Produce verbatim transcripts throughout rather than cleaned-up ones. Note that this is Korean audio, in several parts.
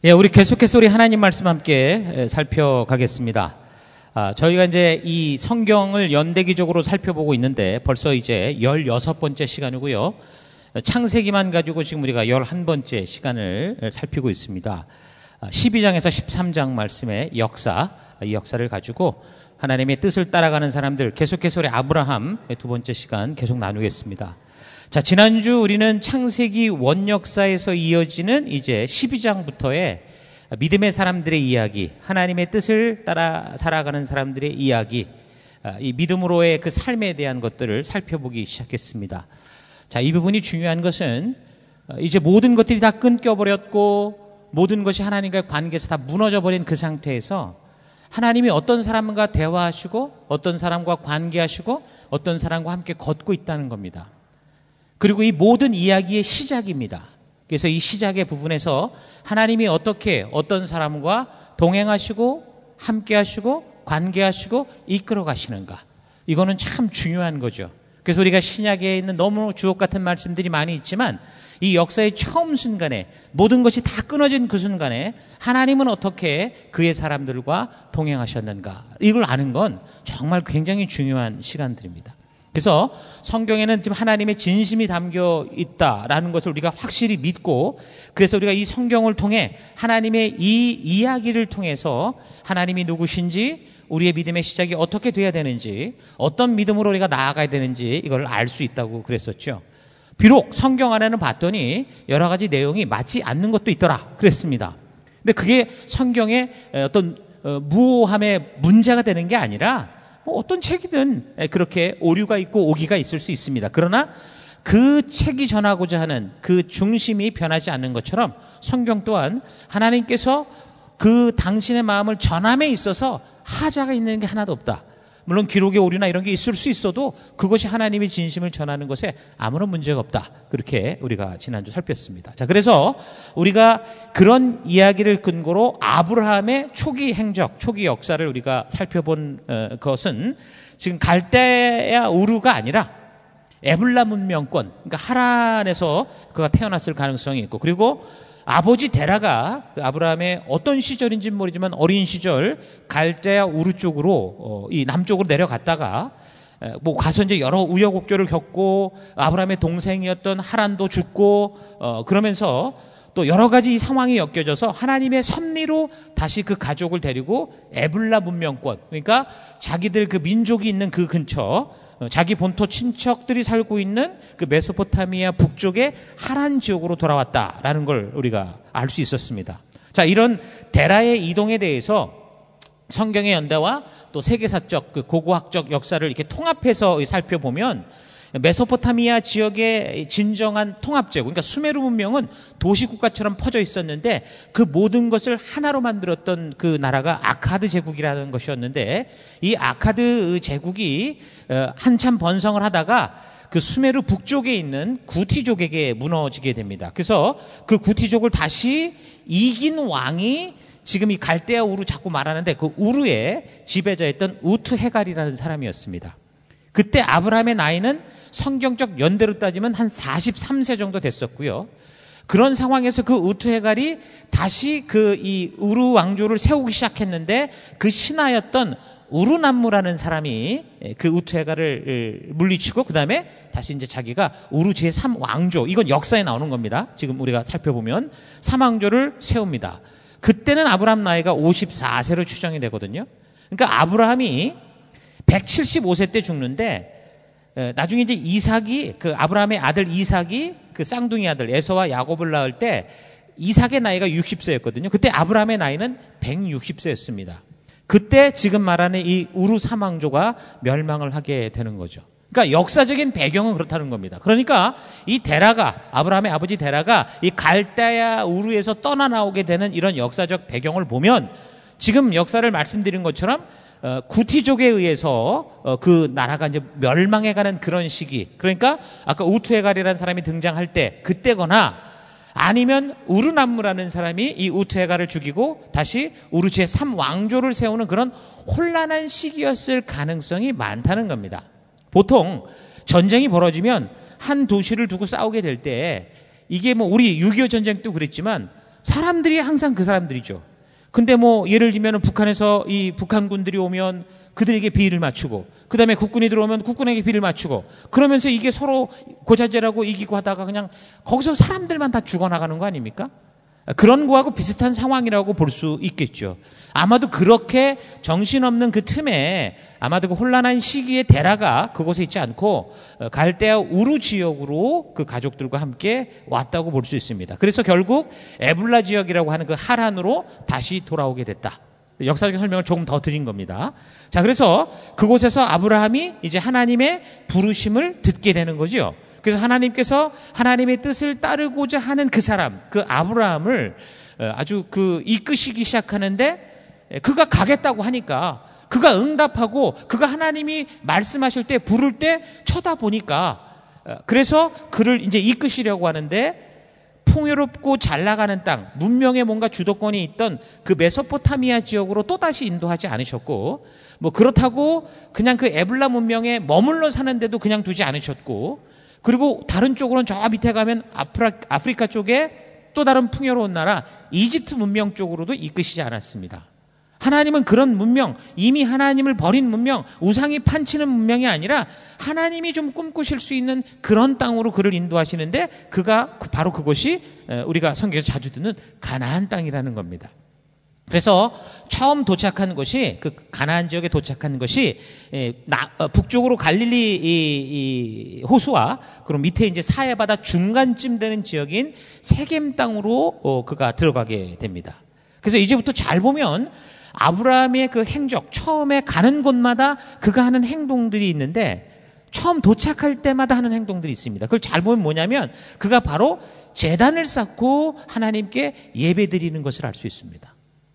예, 우리 계속해서 우리 하나님 말씀 함께 살펴가겠습니다. 아, 저희가 이제 이 성경을 연대기적으로 살펴보고 있는데 벌써 이제 열여섯 번째 시간이고요. 창세기만 가지고 지금 우리가 열한 번째 시간을 살피고 있습니다. 십이 장에서 십삼 장 말씀의 역사, 이 역사를 가지고 하나님의 뜻을 따라가는 사람들, 계속해서 우리 아브라함 두 번째 시간 계속 나누겠습니다. 자, 지난주 우리는 창세기 원역사에서 이어지는 이제 십이 장부터의 믿음의 사람들의 이야기, 하나님의 뜻을 따라 살아가는 사람들의 이야기, 이 믿음으로의 그 삶에 대한 것들을 살펴보기 시작했습니다. 자, 이 부분이 중요한 것은 이제 모든 것들이 다 끊겨버렸고 모든 것이 하나님과의 관계에서 다 무너져버린 그 상태에서 하나님이 어떤 사람과 대화하시고 어떤 사람과 관계하시고 어떤 사람과 함께 걷고 있다는 겁니다. 그리고 이 모든 이야기의 시작입니다. 그래서 이 시작의 부분에서 하나님이 어떻게 어떤 사람과 동행하시고 함께하시고 관계하시고 이끌어 가시는가, 이거는 참 중요한 거죠. 그래서 우리가 신약에 있는 너무 주옥 같은 말씀들이 많이 있지만 이 역사의 처음 순간에 모든 것이 다 끊어진 그 순간에 하나님은 어떻게 그의 사람들과 동행하셨는가, 이걸 아는 건 정말 굉장히 중요한 시간들입니다. 그래서 성경에는 지금 하나님의 진심이 담겨 있다라는 것을 우리가 확실히 믿고, 그래서 우리가 이 성경을 통해 하나님의 이 이야기를 통해서 하나님이 누구신지, 우리의 믿음의 시작이 어떻게 돼야 되는지, 어떤 믿음으로 우리가 나아가야 되는지 이걸 알 수 있다고 그랬었죠. 비록 성경 안에는 봤더니 여러 가지 내용이 맞지 않는 것도 있더라 그랬습니다. 근데 그게 성경의 어떤 무오함의 문제가 되는 게 아니라 뭐 어떤 책이든 그렇게 오류가 있고 오기가 있을 수 있습니다. 그러나 그 책이 전하고자 하는 그 중심이 변하지 않는 것처럼 성경 또한 하나님께서 그 당신의 마음을 전함에 있어서 하자가 있는 게 하나도 없다. 물론 기록의 오류나 이런 게 있을 수 있어도 그것이 하나님의 진심을 전하는 것에 아무런 문제가 없다. 그렇게 우리가 지난주 살폈습니다. 자, 그래서 우리가 그런 이야기를 근거로 아브라함의 초기 행적, 초기 역사를 우리가 살펴본 것은 지금 갈대아 우르가 아니라 에블라 문명권, 그러니까 하란에서 그가 태어났을 가능성이 있고, 그리고 아버지 데라가 아브라함의 어떤 시절인지는 모르지만 어린 시절 갈대아 우르 쪽으로 어, 이 남쪽으로 내려갔다가 뭐 가서 이제 여러 우여곡절을 겪고 아브라함의 동생이었던 하란도 죽고 어, 그러면서 또 여러 가지 상황이 엮여져서 하나님의 섭리로 다시 그 가족을 데리고 에블라 문명권, 그러니까 자기들 그 민족이 있는 그 근처, 자기 본토 친척들이 살고 있는 그 메소포타미아 북쪽의 하란 지역으로 돌아왔다라는 걸 우리가 알 수 있었습니다. 자, 이런 데라의 이동에 대해서 성경의 연대와 또 세계사적 그 고고학적 역사를 이렇게 통합해서 살펴보면 메소포타미아 지역의 진정한 통합제국, 그러니까 수메르 문명은 도시국가처럼 퍼져 있었는데 그 모든 것을 하나로 만들었던 그 나라가 아카드 제국이라는 것이었는데, 이 아카드 제국이 한참 번성을 하다가 그 수메르 북쪽에 있는 구티족에게 무너지게 됩니다. 그래서 그 구티족을 다시 이긴 왕이 지금 이 갈대아 우르 자꾸 말하는데 그 우르의 지배자였던 우트 헤갈이라는 사람이었습니다. 그때 아브라함의 나이는 성경적 연대로 따지면 한 사십삼 세 정도 됐었고요. 그런 상황에서 그 우트 헤갈이 다시 그 이 우르 왕조를 세우기 시작했는데 그 신하였던 우르남무라는 사람이 그 우트 헤갈을 물리치고 그 다음에 다시 이제 자기가 우르 제삼 왕조, 이건 역사에 나오는 겁니다. 지금 우리가 살펴보면 삼 왕조를 세웁니다. 그때는 아브라함 나이가 오십사 세로 추정이 되거든요. 그러니까 아브라함이 백칠십오 세 때 죽는데, 나중에 이제 이삭이, 그 아브라함의 아들 이삭이 그 쌍둥이 아들 에서와 야곱을 낳을 때 이삭의 나이가 육십 세였거든요. 그때 아브라함의 나이는 백육십 세였습니다. 그때 지금 말하는 이 우르 삼왕조가 멸망을 하게 되는 거죠. 그러니까 역사적인 배경은 그렇다는 겁니다. 그러니까 이 데라가, 아브라함의 아버지 데라가 이 갈대아 우르에서 떠나 나오게 되는 이런 역사적 배경을 보면 지금 역사를 말씀드린 것처럼 어, 구티족에 의해서 어, 그 나라가 이제 멸망해가는 그런 시기, 그러니까 아까 우트헤갈이라는 사람이 등장할 때 그때거나 아니면 우르남무라는 사람이 이 우트헤갈을 죽이고 다시 우르 제삼 왕조를 세우는 그런 혼란한 시기였을 가능성이 많다는 겁니다. 보통 전쟁이 벌어지면 한 도시를 두고 싸우게 될 때 이게 뭐 우리 육이오 전쟁 도 그랬지만 사람들이 항상 그 사람들이죠. 근데 뭐 예를 들면 북한에서 이 북한군들이 오면 그들에게 비위를 맞추고, 그 다음에 국군이 들어오면 국군에게 비위를 맞추고, 그러면서 이게 서로 고자질하고 이기고 하다가 그냥 거기서 사람들만 다 죽어나가는 거 아닙니까? 그런 거하고 비슷한 상황이라고 볼 수 있겠죠. 아마도 그렇게 정신없는 그 틈에 아마도 그 혼란한 시기에 데라가 그곳에 있지 않고 갈대아 우루 지역으로 그 가족들과 함께 왔다고 볼 수 있습니다. 그래서 결국 에불라 지역이라고 하는 그 하란으로 다시 돌아오게 됐다. 역사적인 설명을 조금 더 드린 겁니다. 자, 그래서 그곳에서 아브라함이 이제 하나님의 부르심을 듣게 되는 거죠. 그래서 하나님께서 하나님의 뜻을 따르고자 하는 그 사람, 그 아브라함을 아주 그 이끄시기 시작하는데, 그가 가겠다고 하니까 그가 응답하고 그가 하나님이 말씀하실 때 부를 때 쳐다보니까, 그래서 그를 이제 이끄시려고 하는데, 풍요롭고 잘 나가는 땅, 문명의 뭔가 주도권이 있던 그 메소포타미아 지역으로 또다시 인도하지 않으셨고, 뭐 그렇다고 그냥 그 에블라 문명에 머물러 사는데도 그냥 두지 않으셨고, 그리고 다른 쪽으로는 저 밑에 가면 아프라, 아프리카 쪽에 또 다른 풍요로운 나라 이집트 문명 쪽으로도 이끄시지 않았습니다. 하나님은 그런 문명, 이미 하나님을 버린 문명, 우상이 판치는 문명이 아니라 하나님이 좀 꿈꾸실 수 있는 그런 땅으로 그를 인도하시는데, 그가 바로 그것이 우리가 성경에서 자주 듣는 가나안 땅이라는 겁니다. 그래서 처음 도착한 것이, 그 가나안 지역에 도착한 것이 북쪽으로 갈릴리 이, 이 호수와 그리고 밑에 이제 사해바다 중간쯤 되는 지역인 세겜 땅으로 어, 그가 들어가게 됩니다. 그래서 이제부터 잘 보면 아브라함의 그 행적, 처음에 가는 곳마다 그가 하는 행동들이 있는데, 처음 도착할 때마다 하는 행동들이 있습니다. 그걸 잘 보면 뭐냐면 그가 바로 제단을 쌓고 하나님께 예배드리는 것을 알 수 있습니다.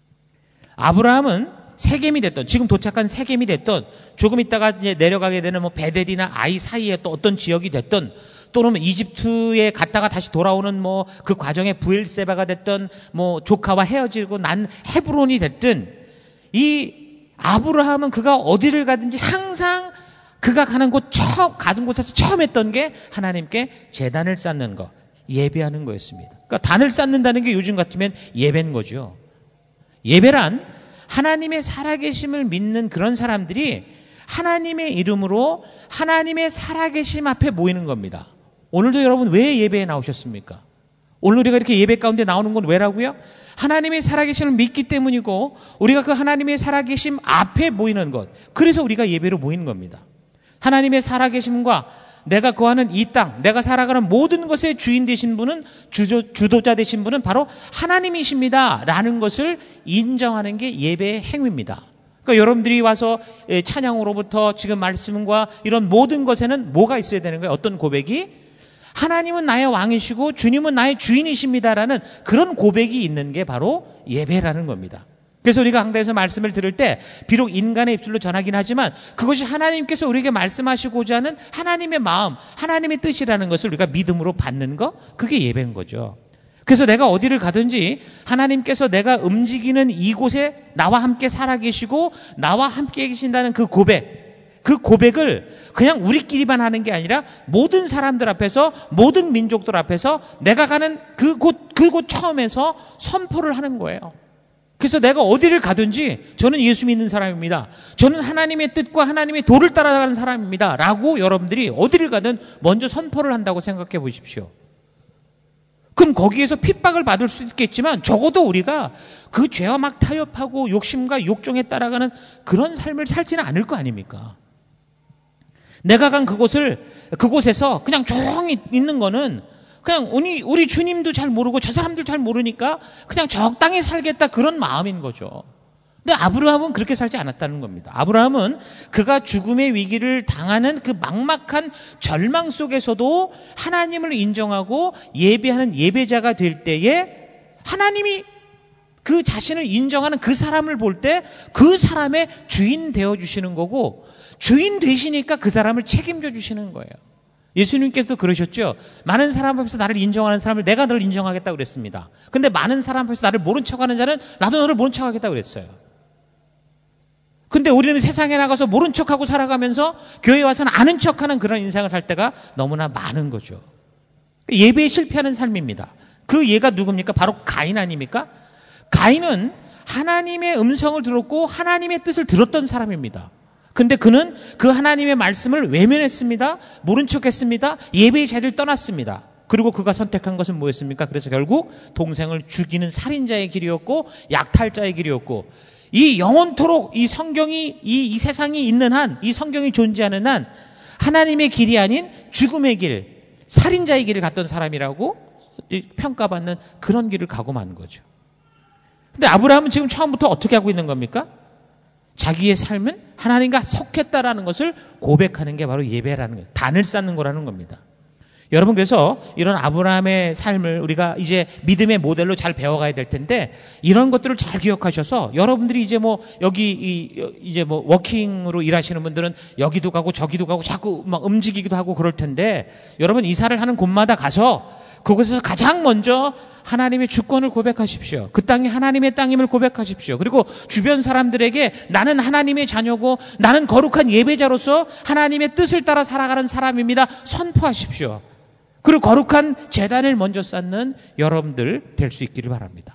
아브라함은 세겜이 됐던, 지금 도착한 세겜이 됐던, 조금 있다가 이제 내려가게 되는 뭐 베델이나 아이 사이에 또 어떤 지역이 됐던, 또는 이집트에 갔다가 다시 돌아오는 뭐 그 과정에 부엘세바가 됐던, 뭐 조카와 헤어지고 난 헤브론이 됐든, 이 아브라함은 그가 어디를 가든지 항상 그가 가는 곳, 처음 가는 곳에서 처음 했던 게 하나님께 제단을 쌓는 거, 예배하는 거였습니다. 그러니까 단을 쌓는다는 게 요즘 같으면 예배인 거죠. 예배란 하나님의 살아계심을 믿는 그런 사람들이 하나님의 이름으로 하나님의 살아계심 앞에 모이는 겁니다. 오늘도 여러분 왜 예배에 나오셨습니까? 오늘 우리가 이렇게 예배 가운데 나오는 건 왜라고요? 하나님의 살아계심을 믿기 때문이고, 우리가 그 하나님의 살아계심 앞에 모이는 것, 그래서 우리가 예배로 모이는 겁니다. 하나님의 살아계심과 내가 거하는 이 땅, 내가 살아가는 모든 것의 주인 되신 분은, 주조, 주도자 되신 분은 바로 하나님이십니다 라는 것을 인정하는 게 예배의 행위입니다. 그러니까 여러분들이 와서 찬양으로부터 지금 말씀과 이런 모든 것에는 뭐가 있어야 되는 거예요? 어떤 고백이? 하나님은 나의 왕이시고 주님은 나의 주인이십니다라는 그런 고백이 있는 게 바로 예배라는 겁니다. 그래서 우리가 강단에서 말씀을 들을 때 비록 인간의 입술로 전하긴 하지만 그것이 하나님께서 우리에게 말씀하시고자 하는 하나님의 마음, 하나님의 뜻이라는 것을 우리가 믿음으로 받는 거, 그게 예배인 거죠. 그래서 내가 어디를 가든지 하나님께서 내가 움직이는 이곳에 나와 함께 살아계시고 나와 함께 계신다는 그 고백, 그 고백을 그냥 우리끼리만 하는 게 아니라 모든 사람들 앞에서, 모든 민족들 앞에서 내가 가는 그곳, 그곳 처음에서 선포를 하는 거예요. 그래서 내가 어디를 가든지 저는 예수 믿는 사람입니다. 저는 하나님의 뜻과 하나님의 도를 따라가는 사람입니다. 라고 여러분들이 어디를 가든 먼저 선포를 한다고 생각해 보십시오. 그럼 거기에서 핍박을 받을 수 있겠지만 적어도 우리가 그 죄와 막 타협하고 욕심과 욕정에 따라가는 그런 삶을 살지는 않을 거 아닙니까? 내가 간 그곳을, 그곳에서 그냥 조용히 있는 거는 그냥 우리, 우리 주님도 잘 모르고 저 사람들 잘 모르니까 그냥 적당히 살겠다, 그런 마음인 거죠. 근데 아브라함은 그렇게 살지 않았다는 겁니다. 아브라함은 그가 죽음의 위기를 당하는 그 막막한 절망 속에서도 하나님을 인정하고 예배하는 예배자가 될 때에 하나님이 그 자신을 인정하는 그 사람을 볼 때 그 사람의 주인 되어주시는 거고, 주인 되시니까 그 사람을 책임져 주시는 거예요. 예수님께서도 그러셨죠. 많은 사람 앞에서 나를 인정하는 사람을 내가 너를 인정하겠다고 그랬습니다. 근데 많은 사람 앞에서 나를 모른 척하는 자는 나도 너를 모른 척하겠다고 그랬어요. 근데 우리는 세상에 나가서 모른 척하고 살아가면서 교회에 와서는 아는 척하는 그런 인생을 살 때가 너무나 많은 거죠. 예배에 실패하는 삶입니다. 그 얘가 누굽니까? 바로 가인 아닙니까? 가인은 하나님의 음성을 들었고 하나님의 뜻을 들었던 사람입니다. 근데 그는 그 하나님의 말씀을 외면했습니다. 모른 척했습니다. 예배의 자리를 떠났습니다. 그리고 그가 선택한 것은 뭐였습니까? 그래서 결국 동생을 죽이는 살인자의 길이었고 약탈자의 길이었고, 이 영원토록 이 성경이 이, 이 세상이 있는 한, 이 성경이 존재하는 한 하나님의 길이 아닌 죽음의 길, 살인자의 길을 갔던 사람이라고 평가받는 그런 길을 가고 마는 거죠. 근데 아브라함은 지금 처음부터 어떻게 하고 있는 겁니까? 자기의 삶은 하나님과 속했다라는 것을 고백하는 게 바로 예배라는 거예요. 단을 쌓는 거라는 겁니다. 여러분, 그래서 이런 아브라함의 삶을 우리가 이제 믿음의 모델로 잘 배워가야 될 텐데, 이런 것들을 잘 기억하셔서 여러분들이 이제 뭐 여기 이 이제 뭐 워킹으로 일하시는 분들은 여기도 가고 저기도 가고 자꾸 막 움직이기도 하고 그럴 텐데, 여러분 이사를 하는 곳마다 가서 그곳에서 가장 먼저 하나님의 주권을 고백하십시오. 그 땅이 하나님의 땅임을 고백하십시오. 그리고 주변 사람들에게 나는 하나님의 자녀고 나는 거룩한 예배자로서 하나님의 뜻을 따라 살아가는 사람입니다, 선포하십시오. 그리고 거룩한 제단을 먼저 쌓는 여러분들 될 수 있기를 바랍니다.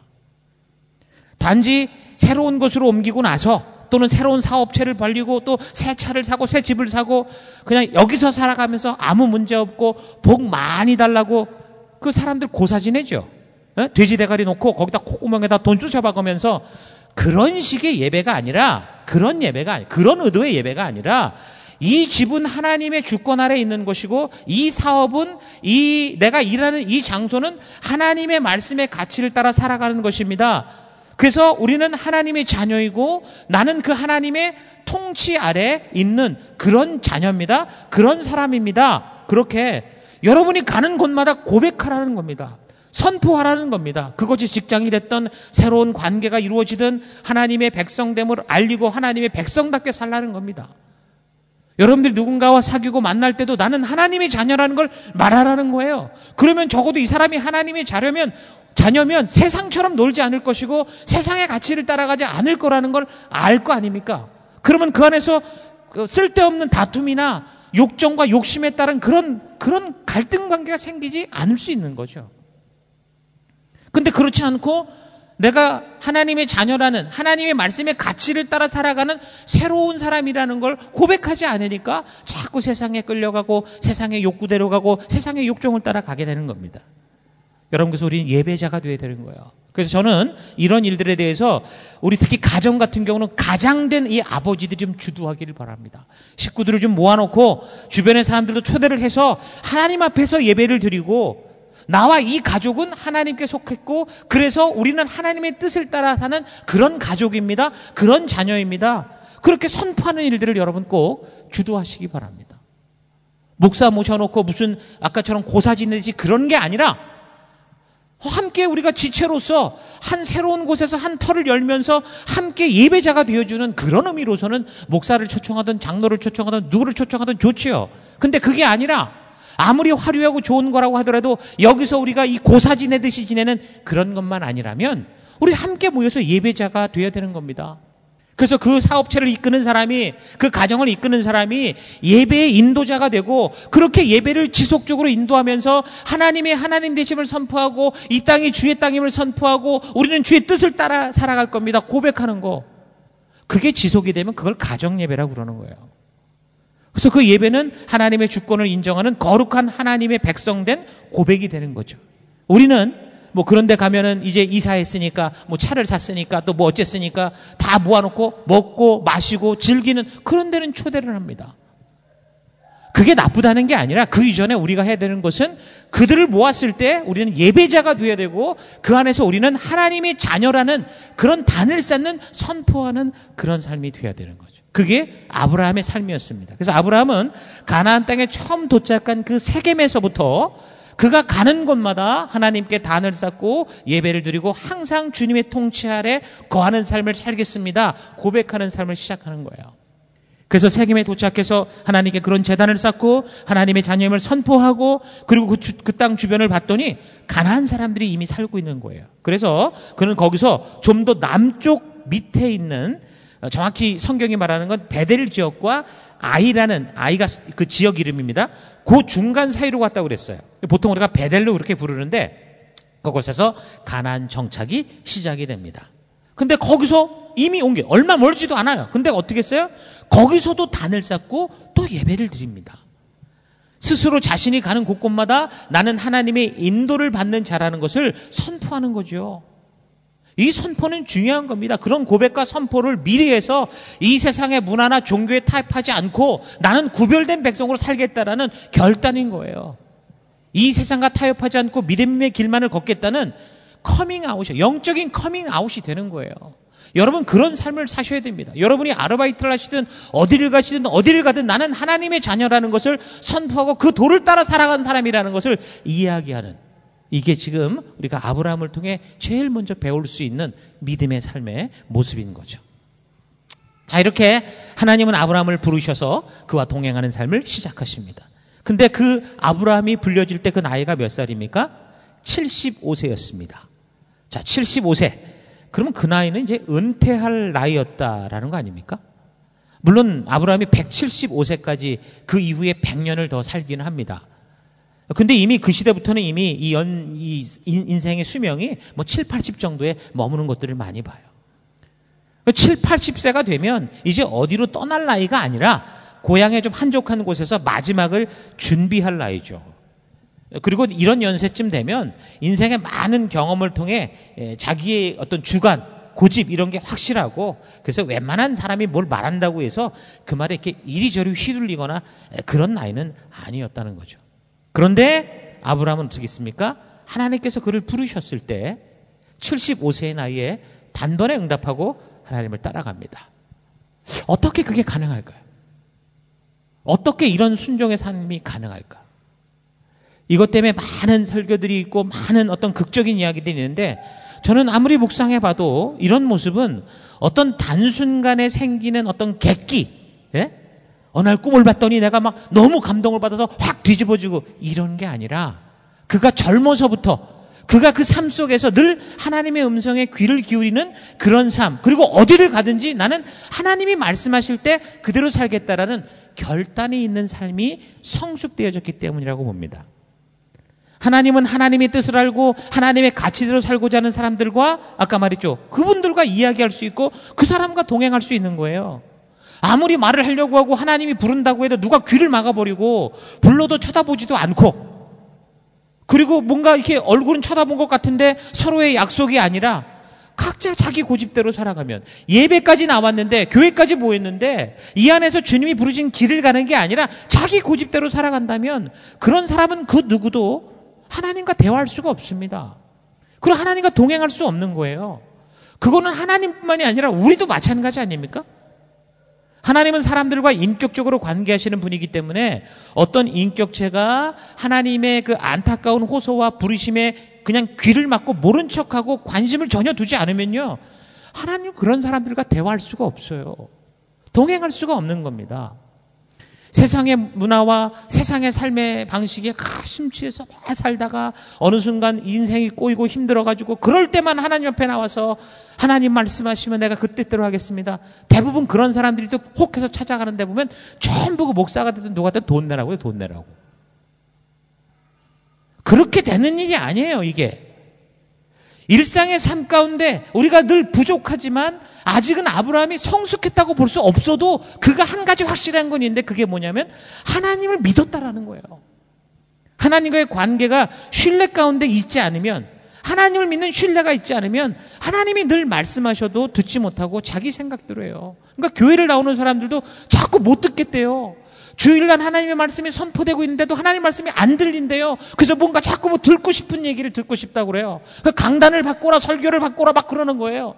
단지 새로운 곳으로 옮기고 나서, 또는 새로운 사업체를 벌리고 또 새 차를 사고 새 집을 사고 그냥 여기서 살아가면서 아무 문제 없고 복 많이 달라고 그 사람들 고사 지내죠. 에? 돼지 대가리 놓고 거기다 콧구멍에다 돈 쑤셔박으면서, 그런 식의 예배가 아니라, 그런 예배가 아니, 그런 의도의 예배가 아니라, 이 집은 하나님의 주권 아래 있는 것이고, 이 사업은, 이 내가 일하는 이 장소는 하나님의 말씀의 가치를 따라 살아가는 것입니다. 그래서 우리는 하나님의 자녀이고 나는 그 하나님의 통치 아래 있는 그런 자녀입니다. 그런 사람입니다. 그렇게 여러분이 가는 곳마다 고백하라는 겁니다. 선포하라는 겁니다. 그것이 직장이 됐던, 새로운 관계가 이루어지든 하나님의 백성됨을 알리고 하나님의 백성답게 살라는 겁니다. 여러분들 누군가와 사귀고 만날 때도 나는 하나님의 자녀라는 걸 말하라는 거예요. 그러면 적어도 이 사람이 하나님의 자녀면, 자녀면 세상처럼 놀지 않을 것이고 세상의 가치를 따라가지 않을 거라는 걸 알 거 아닙니까? 그러면 그 안에서 쓸데없는 다툼이나 욕정과 욕심에 따른 그런, 그런 갈등 관계가 생기지 않을 수 있는 거죠. 근데 그렇지 않고 내가 하나님의 자녀라는, 하나님의 말씀의 가치를 따라 살아가는 새로운 사람이라는 걸 고백하지 않으니까 자꾸 세상에 끌려가고 세상의 욕구대로 가고 세상의 욕정을 따라가게 되는 겁니다. 여러분, 그래서 우리는 예배자가 되어야 되는 거예요. 그래서 저는 이런 일들에 대해서 우리 특히 가정 같은 경우는 가장된 이 아버지들이 좀 주도하기를 바랍니다. 식구들을 좀 모아놓고 주변의 사람들도 초대를 해서 하나님 앞에서 예배를 드리고, 나와 이 가족은 하나님께 속했고 그래서 우리는 하나님의 뜻을 따라 사는 그런 가족입니다, 그런 자녀입니다, 그렇게 선포하는 일들을 여러분 꼭 주도하시기 바랍니다. 목사 모셔놓고 무슨 아까처럼 고사 지내듯이 그런 게 아니라, 함께 우리가 지체로서 한 새로운 곳에서 한 터를 열면서 함께 예배자가 되어주는 그런 의미로서는 목사를 초청하든 장로를 초청하든 누구를 초청하든 좋지요. 근데 그게 아니라 아무리 화려하고 좋은 거라고 하더라도 여기서 우리가 이 고사 지내듯이 지내는 그런 것만 아니라면 우리 함께 모여서 예배자가 되어야 되는 겁니다. 그래서 그 사업체를 이끄는 사람이, 그 가정을 이끄는 사람이 예배의 인도자가 되고, 그렇게 예배를 지속적으로 인도하면서 하나님의 하나님 되심을 선포하고 이 땅이 주의 땅임을 선포하고 우리는 주의 뜻을 따라 살아갈 겁니다, 고백하는 거. 그게 지속이 되면 그걸 가정예배라고 그러는 거예요. 그래서 그 예배는 하나님의 주권을 인정하는 거룩한 하나님의 백성된 고백이 되는 거죠. 우리는 뭐 그런 데 가면은 이제 이사했으니까 뭐 차를 샀으니까 또 뭐 어쨌으니까 다 모아놓고 먹고 마시고 즐기는 그런 데는 초대를 합니다. 그게 나쁘다는 게 아니라 그 이전에 우리가 해야 되는 것은 그들을 모았을 때 우리는 예배자가 되어야 되고 그 안에서 우리는 하나님의 자녀라는 그런 단을 쌓는, 선포하는 그런 삶이 되어야 되는 거죠. 그게 아브라함의 삶이었습니다. 그래서 아브라함은 가나안 땅에 처음 도착한 그 세겜에서부터 그가 가는 곳마다 하나님께 단을 쌓고 예배를 드리고 항상 주님의 통치 아래 거하는 삶을 살겠습니다, 고백하는 삶을 시작하는 거예요. 그래서 세겜에 도착해서 하나님께 그런 제단을 쌓고 하나님의 자녀임을 선포하고, 그리고 그 땅 주변을 봤더니 가나안 사람들이 이미 살고 있는 거예요. 그래서 그는 거기서 좀 더 남쪽 밑에 있는, 정확히 성경이 말하는 건 베델 지역과 아이라는, 아이가 그 지역 이름입니다, 그 중간 사이로 갔다고 그랬어요. 보통 우리가 베델로 그렇게 부르는데 그곳에서 가나안 정착이 시작이 됩니다. 근데 거기서 이미 온 게 얼마 멀지도 않아요. 근데 어떻게 했어요? 거기서도 단을 쌓고 또 예배를 드립니다. 스스로 자신이 가는 곳곳마다 나는 하나님의 인도를 받는 자라는 것을 선포하는 거죠. 이 선포는 중요한 겁니다. 그런 고백과 선포를 미리 해서 이 세상의 문화나 종교에 타협하지 않고 나는 구별된 백성으로 살겠다라는 결단인 거예요. 이 세상과 타협하지 않고 믿음의 길만을 걷겠다는 커밍아웃이요. 영적인 커밍아웃이 되는 거예요. 여러분 그런 삶을 사셔야 됩니다. 여러분이 아르바이트를 하시든 어디를 가시든 어디를 가든 나는 하나님의 자녀라는 것을 선포하고 그 도를 따라 살아간 사람이라는 것을 이야기하는, 이게 지금 우리가 아브라함을 통해 제일 먼저 배울 수 있는 믿음의 삶의 모습인 거죠. 자, 이렇게 하나님은 아브라함을 부르셔서 그와 동행하는 삶을 시작하십니다. 근데 그 아브라함이 불려질 때 그 나이가 몇 살입니까? 칠십오 세였습니다. 자, 칠십오 세. 그러면 그 나이는 이제 은퇴할 나이였다라는 거 아닙니까? 물론 아브라함이 백칠십오 세까지 그 이후에 백 년을 더 살기는 합니다. 근데 이미 그 시대부터는 이미 이 연, 이 인생의 수명이 뭐 칠, 팔십 정도에 머무는 것들을 많이 봐요. 칠, 팔십 세가 되면 이제 어디로 떠날 나이가 아니라 고향에 좀 한적한 곳에서 마지막을 준비할 나이죠. 그리고 이런 연세쯤 되면 인생의 많은 경험을 통해 자기의 어떤 주관, 고집 이런 게 확실하고, 그래서 웬만한 사람이 뭘 말한다고 해서 그 말에 이렇게 이리저리 휘둘리거나 그런 나이는 아니었다는 거죠. 그런데 아브라함은 어떻게 했습니까? 하나님께서 그를 부르셨을 때 칠십오 세의 나이에 단번에 응답하고 하나님을 따라갑니다. 어떻게 그게 가능할까요? 어떻게 이런 순종의 삶이 가능할까? 이것 때문에 많은 설교들이 있고 많은 어떤 극적인 이야기들이 있는데, 저는 아무리 묵상해 봐도 이런 모습은 어떤 단순간에 생기는 어떤 객기, 예? 어느 날 꿈을 봤더니 내가 막 너무 감동을 받아서 확 뒤집어지고 이런 게 아니라, 그가 젊어서부터 그가 그 삶 속에서 늘 하나님의 음성에 귀를 기울이는 그런 삶, 그리고 어디를 가든지 나는 하나님이 말씀하실 때 그대로 살겠다라는 결단이 있는 삶이 성숙되어졌기 때문이라고 봅니다. 하나님은 하나님의 뜻을 알고 하나님의 가치대로 살고자 하는 사람들과, 아까 말했죠, 그분들과 이야기할 수 있고 그 사람과 동행할 수 있는 거예요. 아무리 말을 하려고 하고 하나님이 부른다고 해도 누가 귀를 막아버리고 불러도 쳐다보지도 않고, 그리고 뭔가 이렇게 얼굴은 쳐다본 것 같은데 서로의 약속이 아니라 각자 자기 고집대로 살아가면, 예배까지 나왔는데 교회까지 모였는데 이 안에서 주님이 부르신 길을 가는 게 아니라 자기 고집대로 살아간다면 그런 사람은 그 누구도 하나님과 대화할 수가 없습니다. 그리고 하나님과 동행할 수 없는 거예요. 그거는 하나님뿐만이 아니라 우리도 마찬가지 아닙니까? 하나님은 사람들과 인격적으로 관계하시는 분이기 때문에 어떤 인격체가 하나님의 그 안타까운 호소와 부르심에 그냥 귀를 막고 모른 척하고 관심을 전혀 두지 않으면요, 하나님은 그런 사람들과 대화할 수가 없어요. 동행할 수가 없는 겁니다. 세상의 문화와 세상의 삶의 방식에 심취해서 막 살다가 어느 순간 인생이 꼬이고 힘들어가지고 그럴 때만 하나님 앞에 나와서 하나님 말씀하시면 내가 그 뜻대로 하겠습니다. 대부분 그런 사람들이 또 혹해서 찾아가는데 보면 전부 그 목사가 되든 누가 되든 돈 내라고요, 돈 내라고. 그렇게 되는 일이 아니에요, 이게. 일상의 삶 가운데 우리가 늘 부족하지만 아직은 아브라함이 성숙했다고 볼 수 없어도 그가 한 가지 확실한 건 있는데, 그게 뭐냐면 하나님을 믿었다라는 거예요. 하나님과의 관계가 신뢰 가운데 있지 않으면, 하나님을 믿는 신뢰가 있지 않으면 하나님이 늘 말씀하셔도 듣지 못하고 자기 생각대로 해요. 그러니까 교회를 나오는 사람들도 자꾸 못 듣겠대요. 주일날 하나님의 말씀이 선포되고 있는데도 하나님 말씀이 안 들린대요. 그래서 뭔가 자꾸 뭐 듣고 싶은 얘기를 듣고 싶다고 그래요. 그 강단을 바꿔라, 설교를 바꿔라 막 그러는 거예요.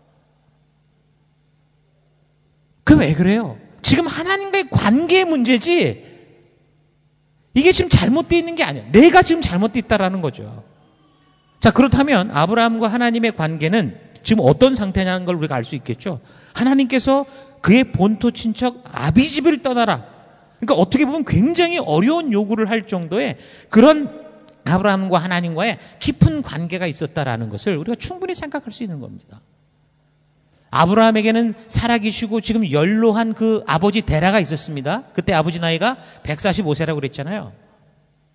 그 왜 그래요? 지금 하나님과의 관계의 문제지 이게 지금 잘못되어 있는 게 아니에요. 내가 지금 잘못되어 있다라는 거죠. 자, 그렇다면 아브라함과 하나님의 관계는 지금 어떤 상태냐는 걸 우리가 알 수 있겠죠. 하나님께서 그의 본토 친척 아비집을 떠나라. 그러니까 어떻게 보면 굉장히 어려운 요구를 할 정도의 그런 아브라함과 하나님과의 깊은 관계가 있었다라는 것을 우리가 충분히 생각할 수 있는 겁니다. 아브라함에게는 살아계시고 지금 연로한 그 아버지 데라가 있었습니다. 그때 아버지 나이가 백사십오 세라고 그랬잖아요.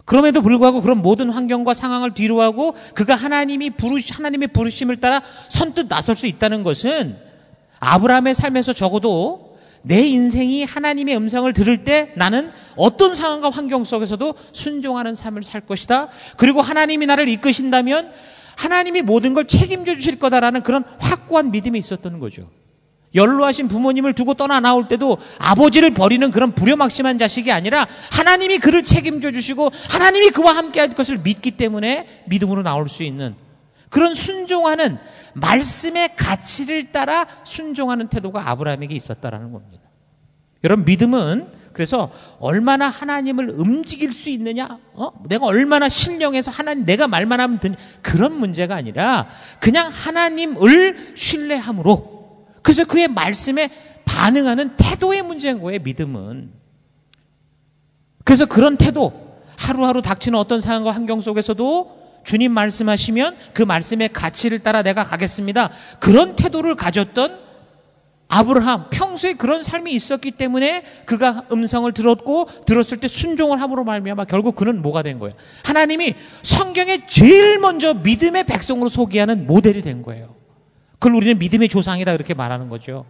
그럼에도 불구하고 그런 모든 환경과 상황을 뒤로하고 그가 하나님이 부르, 하나님의 부르심을 따라 선뜻 나설 수 있다는 것은 아브라함의 삶에서 적어도 내 인생이 하나님의 음성을 들을 때 나는 어떤 상황과 환경 속에서도 순종하는 삶을 살 것이다. 그리고 하나님이 나를 이끄신다면 하나님이 모든 걸 책임져 주실 거다라는 그런 확고한 믿음이 있었던 거죠. 연로하신 부모님을 두고 떠나 나올 때도 아버지를 버리는 그런 불효막심한 자식이 아니라 하나님이 그를 책임져 주시고 하나님이 그와 함께 할 것을 믿기 때문에 믿음으로 나올 수 있는 그런 순종하는 말씀의 가치를 따라 순종하는 태도가 아브라함에게 있었다라는 겁니다. 여러분, 믿음은 그래서 얼마나 하나님을 움직일 수 있느냐, 어? 내가 얼마나 신령해서 하나님 내가 말만 하면 되냐, 그런 문제가 아니라 그냥 하나님을 신뢰함으로, 그래서 그의 말씀에 반응하는 태도의 문제인 거예요, 믿음은. 그래서 그런 태도, 하루하루 닥치는 어떤 상황과 환경 속에서도 주님 말씀하시면 그 말씀의 가치를 따라 내가 가겠습니다, 그런 태도를 가졌던 아브라함, 평소에 그런 삶이 있었기 때문에 그가 음성을 들었고 들었을 때 순종을 함으로 말미암아 결국 그는 뭐가 된 거예요? 하나님이 성경에 제일 먼저 믿음의 백성으로 소개하는 모델이 된 거예요. 그걸 우리는 믿음의 조상이다 그렇게 말하는 거죠.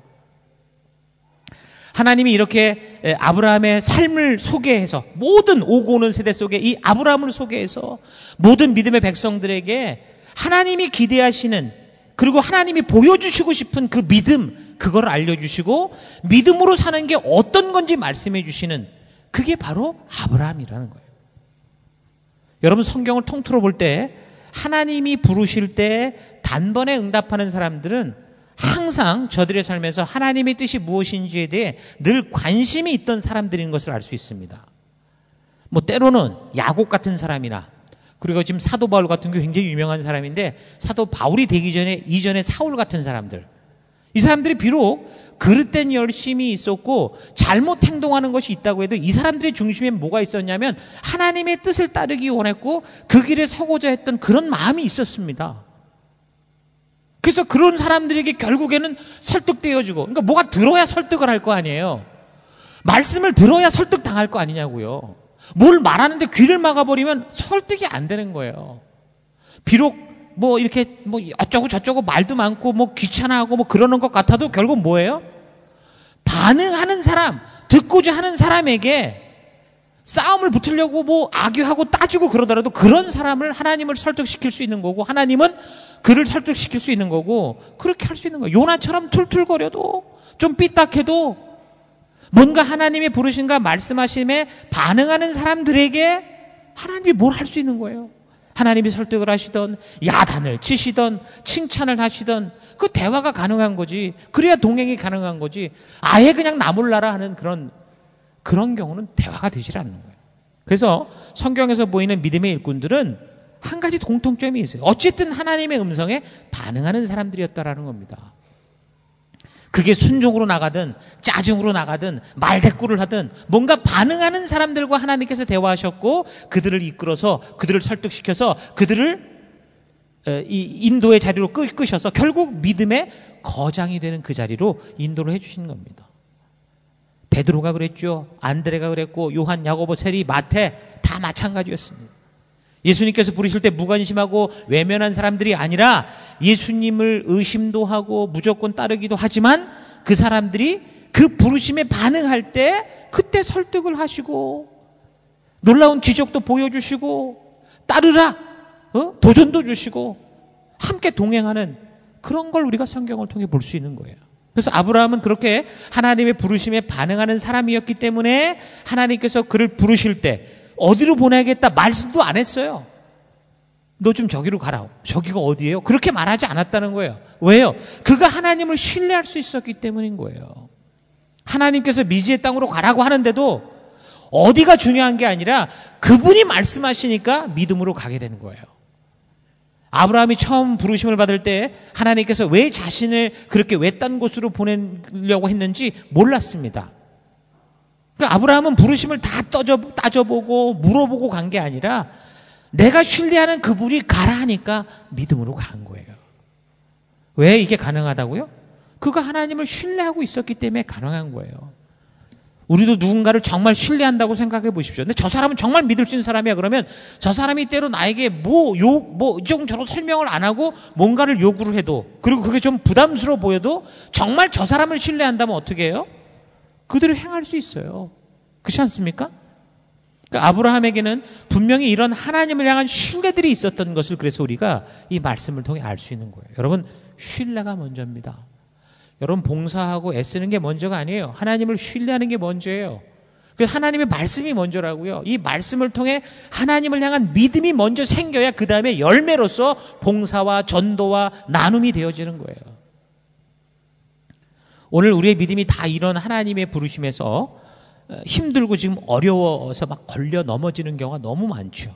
하나님이 이렇게 아브라함의 삶을 소개해서 모든 오고 오는 세대 속에 이 아브라함을 소개해서 모든 믿음의 백성들에게 하나님이 기대하시는, 그리고 하나님이 보여주시고 싶은 그 믿음, 그걸 알려주시고 믿음으로 사는 게 어떤 건지 말씀해 주시는, 그게 바로 아브라함이라는 거예요. 여러분, 성경을 통틀어 볼 때 하나님이 부르실 때 단번에 응답하는 사람들은 항상 저들의 삶에서 하나님의 뜻이 무엇인지에 대해 늘 관심이 있던 사람들인 것을 알 수 있습니다. 뭐 때로는 야곱 같은 사람이나, 그리고 지금 사도 바울 같은 게 굉장히 유명한 사람인데 사도 바울이 되기 전에 이전에 사울 같은 사람들, 이 사람들이 비록 그릇된 열심이 있었고 잘못 행동하는 것이 있다고 해도 이 사람들의 중심에 뭐가 있었냐면 하나님의 뜻을 따르기 원했고 그 길에 서고자 했던 그런 마음이 있었습니다. 그래서 그런 사람들에게 결국에는 설득되어지고, 그러니까 뭐가 들어야 설득을 할 거 아니에요. 말씀을 들어야 설득당할 거 아니냐고요. 뭘 말하는데 귀를 막아버리면 설득이 안 되는 거예요. 비록 뭐 이렇게 뭐 어쩌고 저쩌고 말도 많고 뭐 귀찮아하고 뭐 그러는 것 같아도 결국 뭐예요? 반응하는 사람, 듣고자 하는 사람에게 싸움을 붙으려고 뭐 악유하고 따지고 그러더라도 그런 사람을 하나님을 설득시킬 수 있는 거고, 하나님은 그를 설득시킬 수 있는 거고, 그렇게 할 수 있는 거예요. 요나처럼 툴툴거려도 좀 삐딱해도 뭔가 하나님의 부르심과 말씀하심에 반응하는 사람들에게 하나님이 뭘 할 수 있는 거예요. 하나님이 설득을 하시던, 야단을 치시던, 칭찬을 하시던 그 대화가 가능한 거지. 그래야 동행이 가능한 거지. 아예 그냥 나 몰라라 하는 그런 그런 경우는 대화가 되질 않는 거예요. 그래서 성경에서 보이는 믿음의 일꾼들은 한 가지 공통점이 있어요. 어쨌든 하나님의 음성에 반응하는 사람들이었다라는 겁니다. 그게 순종으로 나가든 짜증으로 나가든 말대꾸를 하든 뭔가 반응하는 사람들과 하나님께서 대화하셨고 그들을 이끌어서 그들을 설득시켜서 그들을 이 인도의 자리로 끄셔서 결국 믿음의 거장이 되는 그 자리로 인도를 해주신 겁니다. 베드로가 그랬죠. 안드레가 그랬고 요한, 야고보, 세리, 마태 다 마찬가지였습니다. 예수님께서 부르실 때 무관심하고 외면한 사람들이 아니라 예수님을 의심도 하고 무조건 따르기도 하지만 그 사람들이 그 부르심에 반응할 때 그때 설득을 하시고 놀라운 기적도 보여주시고 따르라, 어? 도전도 주시고 함께 동행하는 그런 걸 우리가 성경을 통해 볼 수 있는 거예요. 그래서 아브라함은 그렇게 하나님의 부르심에 반응하는 사람이었기 때문에 하나님께서 그를 부르실 때 어디로 보내야겠다 말씀도 안 했어요. 너 좀 저기로 가라. 저기가 어디예요? 그렇게 말하지 않았다는 거예요. 왜요? 그가 하나님을 신뢰할 수 있었기 때문인 거예요. 하나님께서 미지의 땅으로 가라고 하는데도 어디가 중요한 게 아니라 그분이 말씀하시니까 믿음으로 가게 되는 거예요. 아브라함이 처음 부르심을 받을 때 하나님께서 왜 자신을 그렇게 외딴 곳으로 보내려고 했는지 몰랐습니다. 그러니까 아브라함은 부르심을 다 따져, 따져보고 물어보고 간 게 아니라 내가 신뢰하는 그분이 가라 하니까 믿음으로 간 거예요. 왜 이게 가능하다고요? 그가 하나님을 신뢰하고 있었기 때문에 가능한 거예요. 우리도 누군가를 정말 신뢰한다고 생각해 보십시오. 근데 저 사람은 정말 믿을 수 있는 사람이야. 그러면 저 사람이 때로 나에게 뭐 욕, 뭐 이쪽저쪽 설명을 안 하고 뭔가를 요구를 해도, 그리고 그게 좀 부담스러워 보여도 정말 저 사람을 신뢰한다면 어떻게 해요? 그대로 행할 수 있어요. 그렇지 않습니까? 그러니까 아브라함에게는 분명히 이런 하나님을 향한 신뢰들이 있었던 것을 그래서 우리가 이 말씀을 통해 알 수 있는 거예요. 여러분, 신뢰가 먼저입니다. 여러분, 봉사하고 애쓰는 게 먼저가 아니에요. 하나님을 신뢰하는 게 먼저예요. 그래서 하나님의 말씀이 먼저라고요. 이 말씀을 통해 하나님을 향한 믿음이 먼저 생겨야 그 다음에 열매로서 봉사와 전도와 나눔이 되어지는 거예요. 오늘 우리의 믿음이 다 이런 하나님의 부르심에서 힘들고 지금 어려워서 막 걸려 넘어지는 경우가 너무 많죠.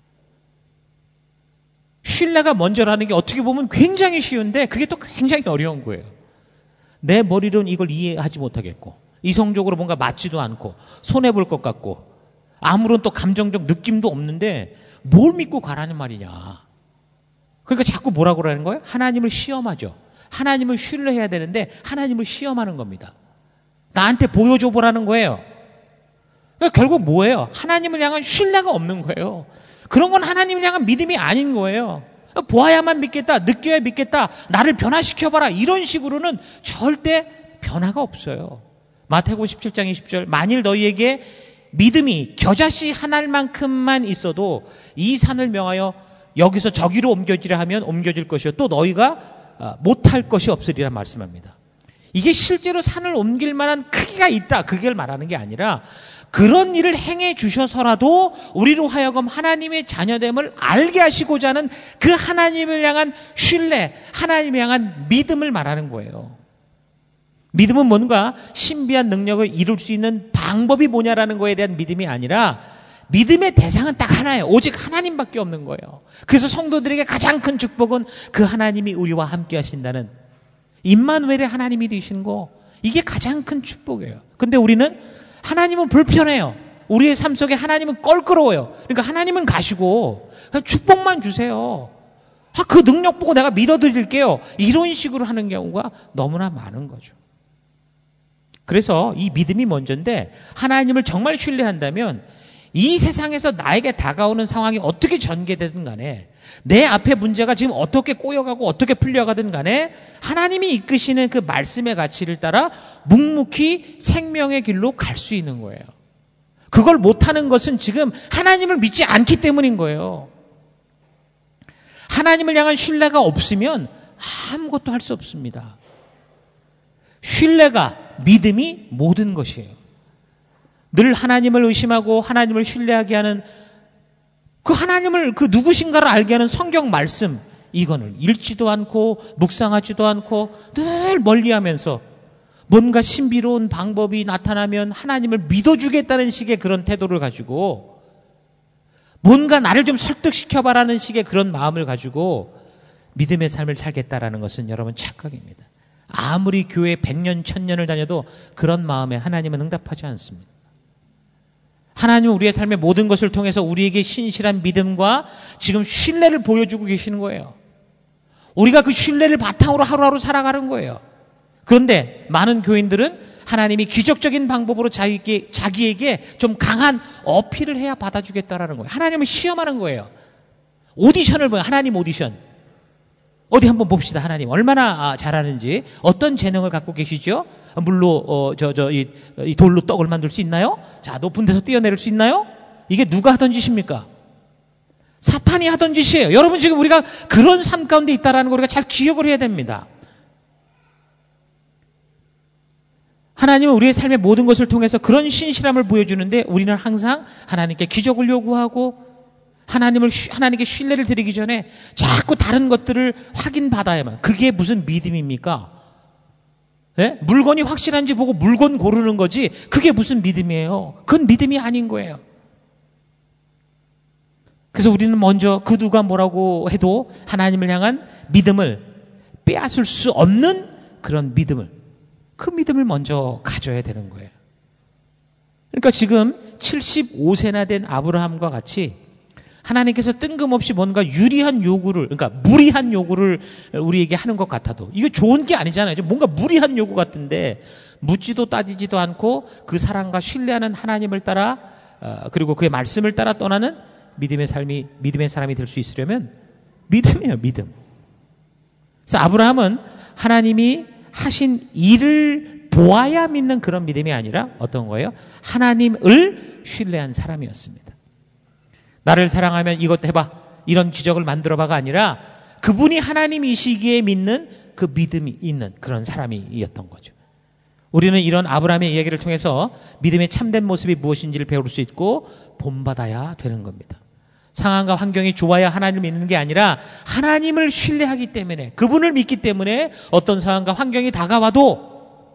신뢰가 먼저라는 게 어떻게 보면 굉장히 쉬운데 그게 또 굉장히 어려운 거예요. 내 머리로는 이걸 이해하지 못하겠고, 이성적으로 뭔가 맞지도 않고, 손해볼 것 같고, 아무런 또 감정적 느낌도 없는데 뭘 믿고 가라는 말이냐. 그러니까 자꾸 뭐라고 그러는 거예요? 하나님을 시험하죠. 하나님을 신뢰해야 되는데 하나님을 시험하는 겁니다. 나한테 보여줘 보라는 거예요. 그러니까 결국 뭐예요? 하나님을 향한 신뢰가 없는 거예요. 그런 건 하나님을 향한 믿음이 아닌 거예요. 보아야만 믿겠다, 느껴야 믿겠다, 나를 변화시켜봐라, 이런 식으로는 절대 변화가 없어요. 마태복음 십칠 장 이십 절, 만일 너희에게 믿음이 겨자씨 한 알만큼만 있어도 이 산을 명하여 여기서 저기로 옮겨지라 하면 옮겨질 것이요 또 너희가 못할 것이 없으리라 말씀합니다. 이게 실제로 산을 옮길 만한 크기가 있다, 그걸 말하는 게 아니라 그런 일을 행해 주셔서라도 우리로 하여금 하나님의 자녀됨을 알게 하시고자 하는 그 하나님을 향한 신뢰, 하나님을 향한 믿음을 말하는 거예요. 믿음은 뭔가 신비한 능력을 이룰 수 있는 방법이 뭐냐라는 거에 대한 믿음이 아니라 믿음의 대상은 딱 하나예요. 오직 하나님밖에 없는 거예요. 그래서 성도들에게 가장 큰 축복은 그 하나님이 우리와 함께 하신다는 임마누엘의 하나님이 되신 거, 이게 가장 큰 축복이에요. 근데 우리는 하나님은 불편해요. 우리의 삶 속에 하나님은 껄끄러워요. 그러니까 하나님은 가시고 그냥 축복만 주세요. 아, 그 능력 보고 내가 믿어드릴게요. 이런 식으로 하는 경우가 너무나 많은 거죠. 그래서 이 믿음이 먼저인데, 하나님을 정말 신뢰한다면 이 세상에서 나에게 다가오는 상황이 어떻게 전개되든 간에, 내 앞에 문제가 지금 어떻게 꼬여가고 어떻게 풀려가든 간에 하나님이 이끄시는 그 말씀의 가치를 따라 묵묵히 생명의 길로 갈 수 있는 거예요. 그걸 못하는 것은 지금 하나님을 믿지 않기 때문인 거예요. 하나님을 향한 신뢰가 없으면 아무것도 할 수 없습니다. 신뢰가, 믿음이 모든 것이에요. 늘 하나님을 의심하고 하나님을 신뢰하게 하는 그 하나님을, 그 누구신가를 알게 하는 성경 말씀, 이거는 읽지도 않고 묵상하지도 않고 늘 멀리하면서 뭔가 신비로운 방법이 나타나면 하나님을 믿어주겠다는 식의 그런 태도를 가지고, 뭔가 나를 좀 설득시켜봐라는 식의 그런 마음을 가지고 믿음의 삶을 살겠다라는 것은 여러분 착각입니다. 아무리 교회 백 년, 천 년을 다녀도 그런 마음에 하나님은 응답하지 않습니다. 하나님은 우리의 삶의 모든 것을 통해서 우리에게 신실한 믿음과 지금 신뢰를 보여주고 계시는 거예요. 우리가 그 신뢰를 바탕으로 하루하루 살아가는 거예요. 그런데 많은 교인들은 하나님이 기적적인 방법으로 자기에게, 자기에게 좀 강한 어필을 해야 받아주겠다라는 거예요. 하나님을 시험하는 거예요. 오디션을 보여. 하나님 오디션. 어디 한번 봅시다. 하나님 얼마나 잘하는지, 어떤 재능을 갖고 계시죠? 물로 어, 저, 저, 이, 이 돌로 떡을 만들 수 있나요? 자, 높은 데서 뛰어내릴 수 있나요? 이게 누가 하던 짓입니까? 사탄이 하던 짓이에요. 여러분, 지금 우리가 그런 삶 가운데 있다라는 걸 우리가 잘 기억을 해야 됩니다. 하나님은 우리의 삶의 모든 것을 통해서 그런 신실함을 보여주는데, 우리는 항상 하나님께 기적을 요구하고 하나님을, 하나님께 신뢰를 드리기 전에 자꾸 다른 것들을 확인받아야만. 그게 무슨 믿음입니까? 네? 물건이 확실한지 보고 물건 고르는 거지, 그게 무슨 믿음이에요? 그건 믿음이 아닌 거예요. 그래서 우리는 먼저 그 누가 뭐라고 해도 하나님을 향한 믿음을 빼앗을 수 없는 그런 믿음을, 그 믿음을 먼저 가져야 되는 거예요. 그러니까 지금 칠십오 세나 된 아브라함과 같이 하나님께서 뜬금없이 뭔가 유리한 요구를, 그러니까 무리한 요구를 우리에게 하는 것 같아도, 이거 좋은 게 아니잖아요. 뭔가 무리한 요구 같은데 묻지도 따지지도 않고 그 사랑과 신뢰하는 하나님을 따라 어, 그리고 그의 말씀을 따라 떠나는 믿음의 삶이 믿음의 사람이 될 수 있으려면 믿음이에요. 믿음. 그래서 아브라함은 하나님이 하신 일을 보아야 믿는 그런 믿음이 아니라 어떤 거예요? 하나님을 신뢰한 사람이었습니다. 나를 사랑하면 이것 해봐, 이런 기적을 만들어봐가 아니라 그분이 하나님이시기에 믿는 그 믿음이 있는 그런 사람이었던 거죠. 우리는 이런 아브라함의 이야기를 통해서 믿음의 참된 모습이 무엇인지를 배울 수 있고 본받아야 되는 겁니다. 상황과 환경이 좋아야 하나님을 믿는 게 아니라 하나님을 신뢰하기 때문에, 그분을 믿기 때문에 어떤 상황과 환경이 다가와도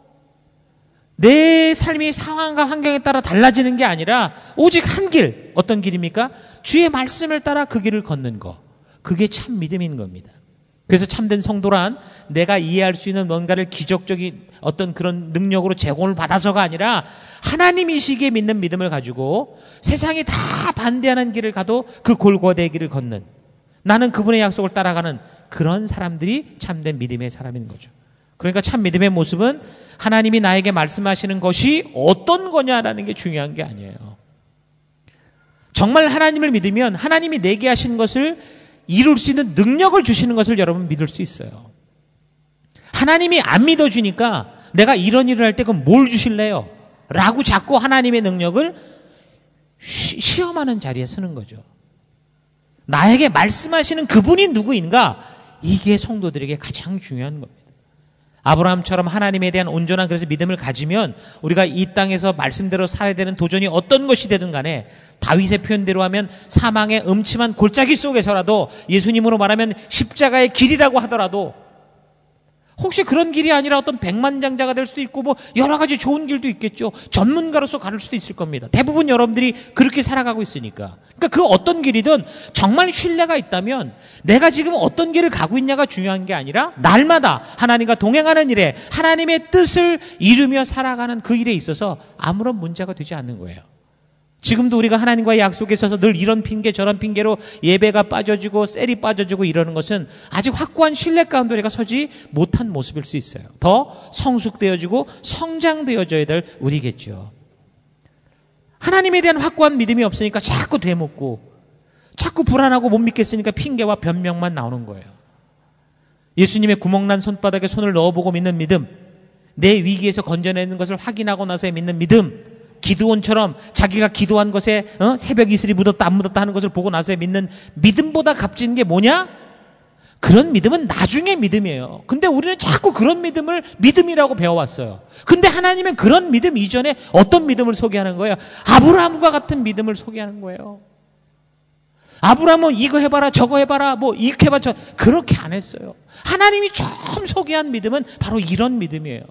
내 삶이 상황과 환경에 따라 달라지는 게 아니라 오직 한 길, 어떤 길입니까? 주의 말씀을 따라 그 길을 걷는 거. 그게 참 믿음인 겁니다. 그래서 참된 성도란 내가 이해할 수 있는 뭔가를 기적적인 어떤 그런 능력으로 제공을 받아서가 아니라 하나님이시기에 믿는 믿음을 가지고 세상이 다 반대하는 길을 가도 그 골고다의 길을 걷는, 나는 그분의 약속을 따라가는 그런 사람들이 참된 믿음의 사람인 거죠. 그러니까 참 믿음의 모습은 하나님이 나에게 말씀하시는 것이 어떤 거냐라는 게 중요한 게 아니에요. 정말 하나님을 믿으면 하나님이 내게 하신 것을 이룰 수 있는 능력을 주시는 것을 여러분 믿을 수 있어요. 하나님이 안 믿어주니까 내가 이런 일을 할 때 그럼 뭘 주실래요? 라고 자꾸 하나님의 능력을 시, 시험하는 자리에 서는 거죠. 나에게 말씀하시는 그분이 누구인가? 이게 성도들에게 가장 중요한 겁니다. 아브라함처럼 하나님에 대한 온전한 그래서 믿음을 가지면 우리가 이 땅에서 말씀대로 살아야 되는 도전이 어떤 것이 되든 간에 다윗의 표현대로 하면 사망의 음침한 골짜기 속에서라도, 예수님으로 말하면 십자가의 길이라고 하더라도, 혹시 그런 길이 아니라 어떤 백만장자가 될 수도 있고 뭐 여러 가지 좋은 길도 있겠죠. 전문가로서 가를 수도 있을 겁니다. 대부분 여러분들이 그렇게 살아가고 있으니까. 그러니까 그 어떤 길이든 정말 신뢰가 있다면 내가 지금 어떤 길을 가고 있냐가 중요한 게 아니라 날마다 하나님과 동행하는 일에 하나님의 뜻을 이루며 살아가는 그 일에 있어서 아무런 문제가 되지 않는 거예요. 지금도 우리가 하나님과의 약속에 있어서 늘 이런 핑계 저런 핑계로 예배가 빠져지고 셀이 빠져지고 이러는 것은 아직 확고한 신뢰 가운데 우리가 서지 못한 모습일 수 있어요. 더 성숙되어지고 성장되어져야 될 우리겠죠. 하나님에 대한 확고한 믿음이 없으니까 자꾸 되묻고 자꾸 불안하고 못 믿겠으니까 핑계와 변명만 나오는 거예요. 예수님의 구멍난 손바닥에 손을 넣어보고 믿는 믿음, 내 위기에서 건져내는 것을 확인하고 나서 믿는 믿음, 기드온처럼 자기가 기도한 것에 어? 새벽 이슬이 묻었다 안 묻었다 하는 것을 보고 나서 믿는 믿음보다 값진 게 뭐냐? 그런 믿음은 나중에 믿음이에요. 근데 우리는 자꾸 그런 믿음을 믿음이라고 배워왔어요. 근데 하나님은 그런 믿음 이전에 어떤 믿음을 소개하는 거예요? 아브라함과 같은 믿음을 소개하는 거예요. 아브라함은 이거 해봐라 저거 해봐라 뭐 이렇게 해봐 저 그렇게 안 했어요. 하나님이 처음 소개한 믿음은 바로 이런 믿음이에요.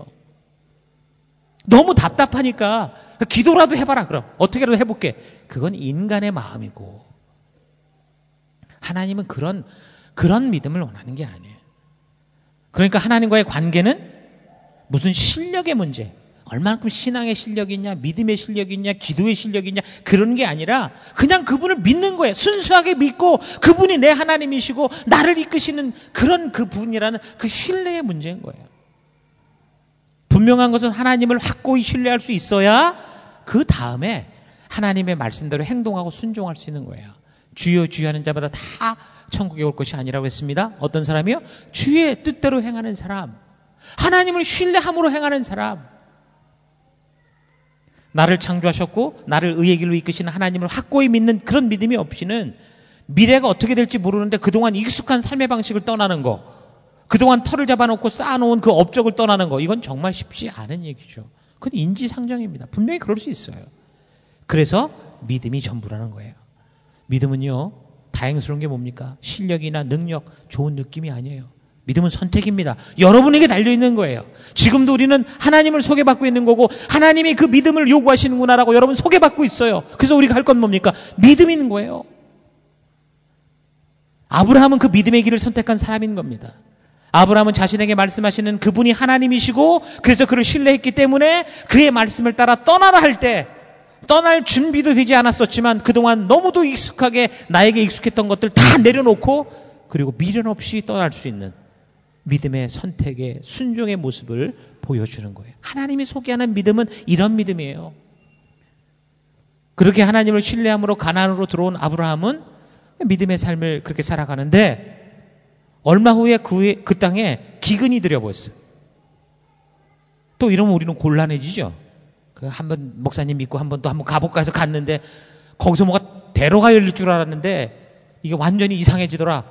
너무 답답하니까 기도라도 해봐라. 그럼 어떻게라도 해볼게. 그건 인간의 마음이고 하나님은 그런 그런 믿음을 원하는 게 아니에요. 그러니까 하나님과의 관계는 무슨 실력의 문제, 얼마만큼 신앙의 실력이 있냐, 믿음의 실력이 있냐, 기도의 실력이 있냐 그런 게 아니라 그냥 그분을 믿는 거예요. 순수하게 믿고 그분이 내 하나님이시고 나를 이끄시는 그런 그분이라는 그 신뢰의 문제인 거예요. 분명한 것은 하나님을 확고히 신뢰할 수 있어야 그 다음에 하나님의 말씀대로 행동하고 순종할 수 있는 거예요. 주여 주여 하는 자마다 다 천국에 올 것이 아니라고 했습니다. 어떤 사람이요? 주의 뜻대로 행하는 사람, 하나님을 신뢰함으로 행하는 사람, 나를 창조하셨고 나를 의의 길로 이끄시는 하나님을 확고히 믿는 그런 믿음이 없이는 미래가 어떻게 될지 모르는데 그동안 익숙한 삶의 방식을 떠나는 거, 그동안 털을 잡아놓고 쌓아놓은 그 업적을 떠나는 거, 이건 정말 쉽지 않은 얘기죠. 그건 인지상정입니다. 분명히 그럴 수 있어요. 그래서 믿음이 전부라는 거예요. 믿음은요, 다행스러운 게 뭡니까? 실력이나 능력, 좋은 느낌이 아니에요. 믿음은 선택입니다. 여러분에게 달려있는 거예요. 지금도 우리는 하나님을 소개받고 있는 거고 하나님이 그 믿음을 요구하시는구나라고 여러분 소개받고 있어요. 그래서 우리가 할 건 뭡니까? 믿음이 있는 거예요. 아브라함은 그 믿음의 길을 선택한 사람인 겁니다. 아브라함은 자신에게 말씀하시는 그분이 하나님이시고 그래서 그를 신뢰했기 때문에 그의 말씀을 따라 떠나라 할 때 떠날 준비도 되지 않았었지만 그동안 너무도 익숙하게 나에게 익숙했던 것들 다 내려놓고 그리고 미련 없이 떠날 수 있는 믿음의 선택의 순종의 모습을 보여 보여주는 거예요. 하나님이 소개하는 믿음은 이런 믿음이에요. 그렇게 하나님을 신뢰함으로 가나안으로 들어온 아브라함은 믿음의 삶을 그렇게 살아가는데 얼마 후에 그, 그 땅에 기근이 들여보였어요. 또 이러면 우리는 곤란해지죠. 그 한번 목사님 믿고 한 번 또 한번 가볼까 해서 갔는데 거기서 뭐가 대로가 열릴 줄 알았는데 이게 완전히 이상해지더라.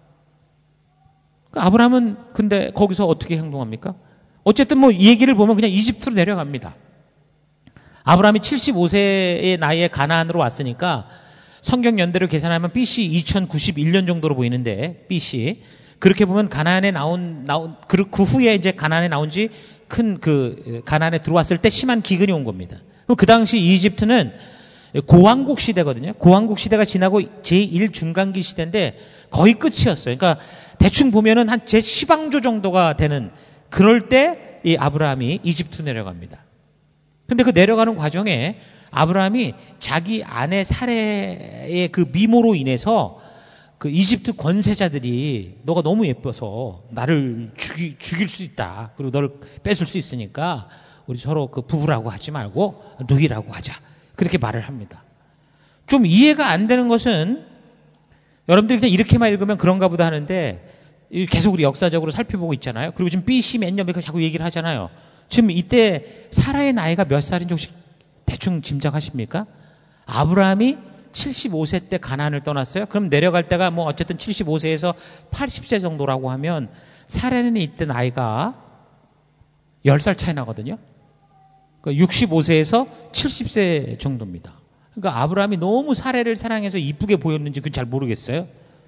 아브라함은 근데 거기서 어떻게 행동합니까? 어쨌든 뭐 얘기를 보면 그냥 이집트로 내려갑니다. 아브라함이 칠십오 세의 나이에 가나안으로 왔으니까 성경 연대를 계산하면 비씨 이천구십일 년 정도로 보이는데 비씨 그렇게 보면 가나안에 나온 나온 그, 그 후에 이제 가나안에 나온 지 큰 그 가나안에 들어왔을 때 심한 기근이 온 겁니다. 그럼 그 당시 이집트는 고왕국 시대거든요. 고왕국 시대가 지나고 제일 중간기 시대인데 거의 끝이었어요. 그러니까 대충 보면은 한 제십왕조 정도가 되는 그럴 때 이 아브라함이 이집트 내려갑니다. 근데 그 내려가는 과정에 아브라함이 자기 아내 사레의 그 미모로 인해서 그 이집트 권세자들이 너가 너무 예뻐서 나를 죽이, 죽일 수 있다. 그리고 너를 뺏을 수 있으니까 우리 서로 그 부부라고 하지 말고 누이라고 하자. 그렇게 말을 합니다. 좀 이해가 안 되는 것은 여러분들이 그냥 이렇게만 읽으면 그런가 보다 하는데 계속 우리 역사적으로 살펴보고 있잖아요. 그리고 지금 비씨 몇 년 몇 년 자꾸 얘기를 하잖아요. 지금 이때 사라의 나이가 몇 살인지 혹시 대충 짐작하십니까? 아브라함이 칠십오 세 때 가나안을 떠났어요. 그럼 내려갈 때가 뭐 어쨌든 칠십오 세에서 팔십 세 정도라고 하면 사라는 이때 나이가 열 살 차이 나거든요. 그러니까 육십오 세에서 칠십 세 정도입니다. 그러니까 아브라함이 너무 사라를 사랑해서 이쁘게 보였는지 그건 잘 모르겠어요.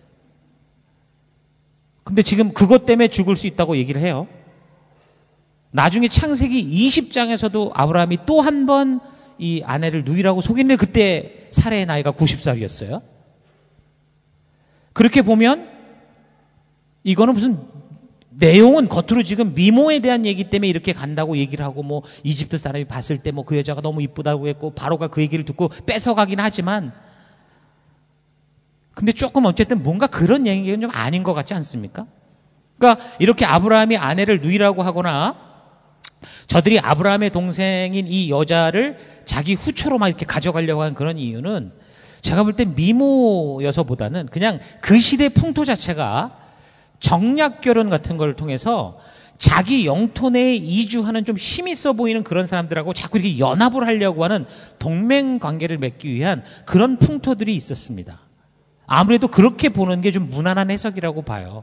근데 지금 그것 때문에 죽을 수 있다고 얘기를 해요. 나중에 창세기 이십 장에서도 아브라함이 또 한 번 이 아내를 누이라고 속였는데 그때 사라의 나이가 구십 살이었어요. 그렇게 보면 이거는 무슨 내용은 겉으로 지금 미모에 대한 얘기 때문에 이렇게 간다고 얘기를 하고 뭐 이집트 사람이 봤을 때 뭐 그 여자가 너무 이쁘다고 했고 바로가 그 얘기를 듣고 뺏어가긴 하지만 근데 조금 어쨌든 뭔가 그런 얘기는 좀 아닌 것 같지 않습니까? 그러니까 이렇게 아브라함이 아내를 누이라고 하거나 저들이 아브라함의 동생인 이 여자를 자기 후처로 막 이렇게 가져가려고 하는 그런 이유는 제가 볼 때 미모여서보다는 그냥 그 시대 풍토 자체가 정략 결혼 같은 걸 통해서 자기 영토 내에 이주하는 좀 힘 있어 보이는 그런 사람들하고 자꾸 이렇게 연합을 하려고 하는 동맹 관계를 맺기 위한 그런 풍토들이 있었습니다. 아무래도 그렇게 보는 게 좀 무난한 해석이라고 봐요.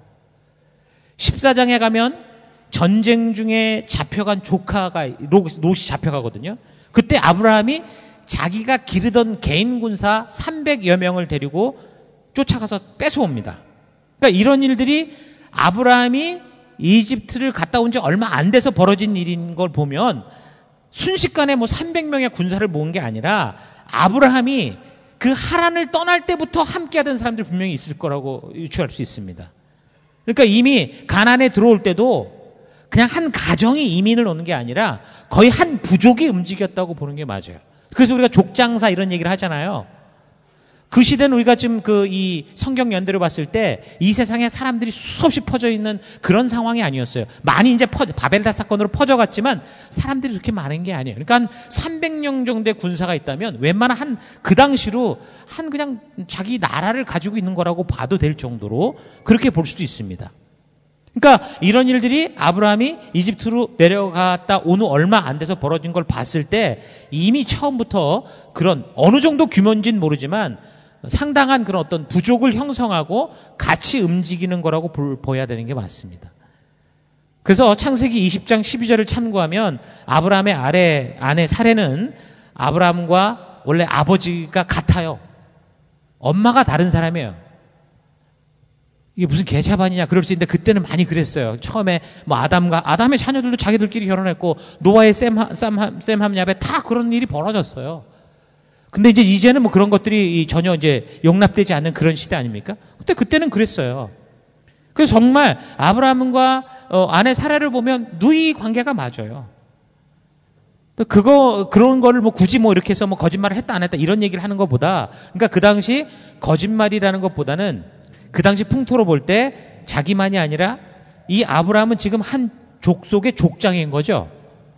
십사 장에 가면 전쟁 중에 잡혀간 조카가 롯이 잡혀가거든요. 그때 아브라함이 자기가 기르던 개인 군사 삼백여 명을 데리고 쫓아가서 뺏어옵니다. 그러니까 이런 일들이 아브라함이 이집트를 갔다 온 지 얼마 안 돼서 벌어진 일인 걸 보면 순식간에 뭐 삼백 명의 군사를 모은 게 아니라 아브라함이 그 하란을 떠날 때부터 함께하던 사람들 분명히 있을 거라고 유추할 수 있습니다. 그러니까 이미 가나안에 들어올 때도 그냥 한 가정이 이민을 오는 게 아니라 거의 한 부족이 움직였다고 보는 게 맞아요. 그래서 우리가 족장사 이런 얘기를 하잖아요. 그 시대는 우리가 지금 그 이 성경 연대를 봤을 때 이 세상에 사람들이 수없이 퍼져 있는 그런 상황이 아니었어요. 많이 이제 퍼, 바벨탑 사건으로 퍼져갔지만 사람들이 그렇게 많은 게 아니에요. 그러니까 한 삼백 명 정도의 군사가 있다면 웬만한 한 그 당시로 한 그냥 자기 나라를 가지고 있는 거라고 봐도 될 정도로 그렇게 볼 수도 있습니다. 그러니까 이런 일들이 아브라함이 이집트로 내려갔다 온 후 얼마 안 돼서 벌어진 걸 봤을 때 이미 처음부터 그런 어느 정도 규모인지는 모르지만 상당한 그런 어떤 부족을 형성하고 같이 움직이는 거라고 볼, 보여야 되는 게 맞습니다. 그래서 창세기 이십 장 십이 절을 참고하면 아브라함의 아래, 아내 사레는 아브라함과 원래 아버지가 같아요. 엄마가 다른 사람이에요. 이게 무슨 개차반이냐 그럴 수 있는데 그때는 많이 그랬어요. 처음에 뭐 아담과 아담의 자녀들도 자기들끼리 결혼했고 노아의 셈, 셈, 셈함야베 다 그런 일이 벌어졌어요. 근데 이제 이제는 뭐 그런 것들이 전혀 이제 용납되지 않는 그런 시대 아닙니까? 근데 그때는 그랬어요. 그래서 정말 아브라함과 어, 아내 사라를 보면 누이 관계가 맞아요. 그거 그런 거를 뭐 굳이 뭐 이렇게 해서 뭐 거짓말을 했다 안 했다 이런 얘기를 하는 것보다 그러니까 그 당시 거짓말이라는 것보다는 그 당시 풍토로 볼 때 자기만이 아니라 이 아브라함은 지금 한 족속의 족장인 거죠.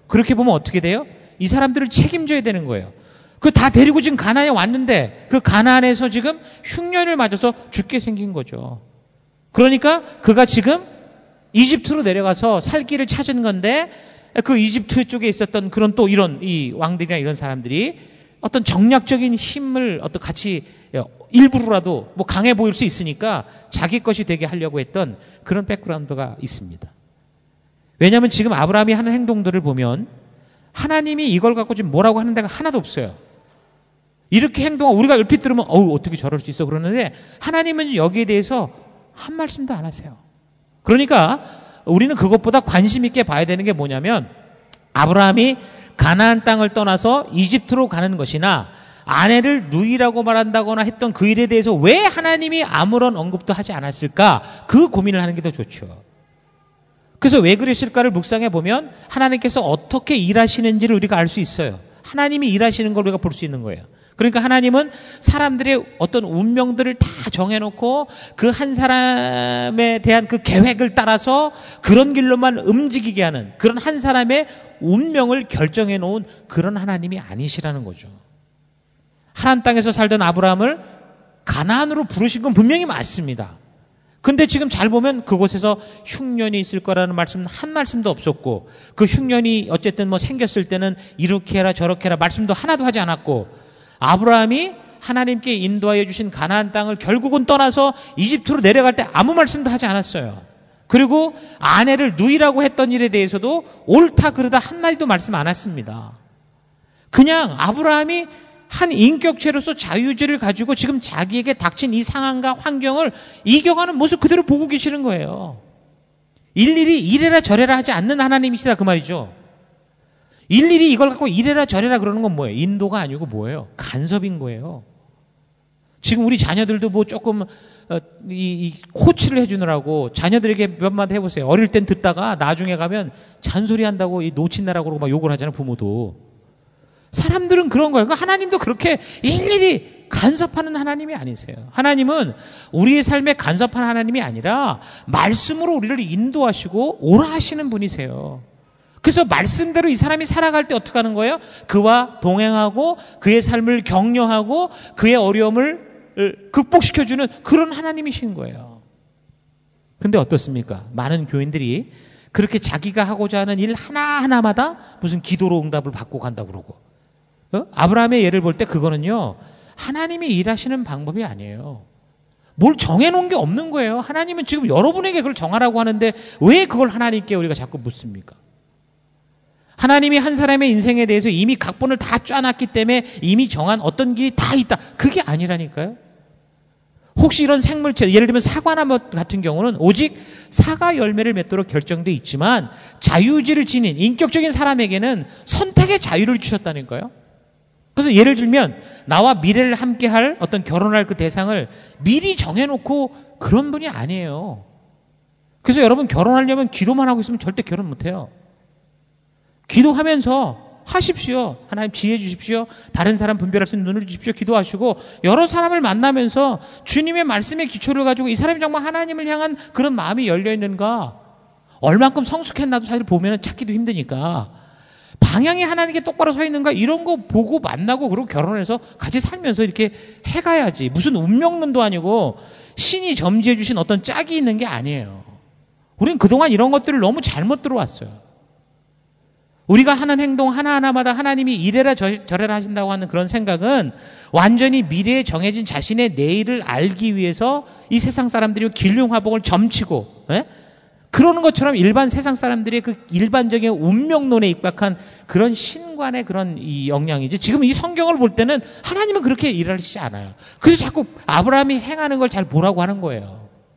그렇게 보면 어떻게 돼요? 이 사람들을 책임져야 되는 거예요. 그 다 데리고 지금 가나안에 왔는데 그 가나안에서 지금 흉년을 맞아서 죽게 생긴 거죠. 그러니까 그가 지금 이집트로 내려가서 살 길을 찾은 건데 그 이집트 쪽에 있었던 그런 또 이런 이 왕들이나 이런 사람들이 어떤 정략적인 힘을 어떤 같이 일부러라도 뭐 강해 보일 수 있으니까 자기 것이 되게 하려고 했던 그런 백그라운드가 있습니다. 왜냐하면 지금 아브라함이 하는 행동들을 보면 하나님이 이걸 갖고 지금 뭐라고 하는 데가 하나도 없어요. 이렇게 행동하고 우리가 얼핏 들으면 어우 어떻게 저럴 수 있어 그러는데 하나님은 여기에 대해서 한 말씀도 안 하세요. 그러니까 우리는 그것보다 관심 있게 봐야 되는 게 뭐냐면 아브라함이 가나안 땅을 떠나서 이집트로 가는 것이나 아내를 누이라고 말한다거나 했던 그 일에 대해서 왜 하나님이 아무런 언급도 하지 않았을까? 그 고민을 하는 게 더 좋죠. 그래서 왜 그랬을까를 묵상해 보면 하나님께서 어떻게 일하시는지를 우리가 알 수 있어요. 하나님이 일하시는 걸 우리가 볼 수 있는 거예요. 그러니까 하나님은 사람들의 어떤 운명들을 다 정해놓고 그 한 사람에 대한 그 계획을 따라서 그런 길로만 움직이게 하는 그런 한 사람의 운명을 결정해 놓은 그런 하나님이 아니시라는 거죠. 하나님 땅에서 살던 아브라함을 가나안으로 부르신 건 분명히 맞습니다. 근데 지금 잘 보면 그곳에서 흉년이 있을 거라는 말씀은 한 말씀도 없었고 그 흉년이 어쨌든 뭐 생겼을 때는 이렇게 해라 저렇게 해라 말씀도 하나도 하지 않았고 아브라함이 하나님께 인도하여 주신 가나안 땅을 결국은 떠나서 이집트로 내려갈 때 아무 말씀도 하지 않았어요. 그리고 아내를 누이라고 했던 일에 대해서도 옳다 그르다 한 말도 말씀 안 했습니다. 그냥 아브라함이 한 인격체로서 자유의지를 가지고 지금 자기에게 닥친 이 상황과 환경을 이겨가는 모습 그대로 보고 계시는 거예요. 일일이 이래라 저래라 하지 않는 하나님이시다 그 말이죠. 일일이 이걸 갖고 이래라 저래라 그러는 건 뭐예요? 인도가 아니고 뭐예요? 간섭인 거예요. 지금 우리 자녀들도 뭐 조금 어, 이, 이 코치를 해주느라고 자녀들에게 몇 마디 해보세요. 어릴 땐 듣다가 나중에 가면 잔소리한다고 이 놓친다라고 그러고 막 욕을 하잖아요. 부모도. 사람들은 그런 거예요. 하나님도 그렇게 일일이 간섭하는 하나님이 아니세요. 하나님은 우리의 삶에 간섭하는 하나님이 아니라 말씀으로 우리를 인도하시고 오라 하시는 분이세요. 그래서 말씀대로 이 사람이 살아갈 때 어떻게 하는 거예요? 그와 동행하고 그의 삶을 격려하고 그의 어려움을 극복시켜주는 그런 하나님이신 거예요. 근데 어떻습니까? 많은 교인들이 그렇게 자기가 하고자 하는 일 하나하나마다 무슨 기도로 응답을 받고 간다고 그러고 어? 아브라함의 예를 볼 때 그거는요 하나님이 일하시는 방법이 아니에요. 뭘 정해놓은 게 없는 거예요. 하나님은 지금 여러분에게 그걸 정하라고 하는데 왜 그걸 하나님께 우리가 자꾸 묻습니까? 하나님이 한 사람의 인생에 대해서 이미 각본을 다 짜놨기 때문에 이미 정한 어떤 길이 다 있다. 그게 아니라니까요. 혹시 이런 생물체, 예를 들면 사과나무 같은 경우는 오직 사과 열매를 맺도록 결정되어 있지만 자유의지를 지닌 인격적인 사람에게는 선택의 자유를 주셨다니까요. 그래서 예를 들면 나와 미래를 함께할 어떤 결혼할 그 대상을 미리 정해놓고 그런 분이 아니에요. 그래서 여러분 결혼하려면 기도만 하고 있으면 절대 결혼 못해요. 기도하면서 하십시오. 하나님 지혜 주십시오. 다른 사람 분별할 수 있는 눈을 주십시오. 기도하시고 여러 사람을 만나면서 주님의 말씀의 기초를 가지고 이 사람이 정말 하나님을 향한 그런 마음이 열려 있는가 얼만큼 성숙했나도 사실 보면 찾기도 힘드니까 방향이 하나님께 똑바로 서 있는가 이런 거 보고 만나고 그리고 결혼해서 같이 살면서 이렇게 해가야지. 무슨 운명론도 아니고 신이 점지해 주신 어떤 짝이 있는 게 아니에요. 우리는 그동안 이런 것들을 너무 잘못 들어왔어요. 우리가 하는 행동 하나하나마다 하나님이 이래라 저래라 하신다고 하는 그런 생각은 완전히 미래에 정해진 자신의 내일을 알기 위해서 이 세상 사람들이 길흉화복을 점치고 에? 그러는 것처럼 일반 세상 사람들의 그 일반적인 운명론에 입각한 그런 신관의 그런 이 영향이지. 지금 이 성경을 볼 때는 하나님은 그렇게 일하시지 않아요. 그래서 자꾸 아브라함이 행하는 걸 잘 보라고 하는 거예요.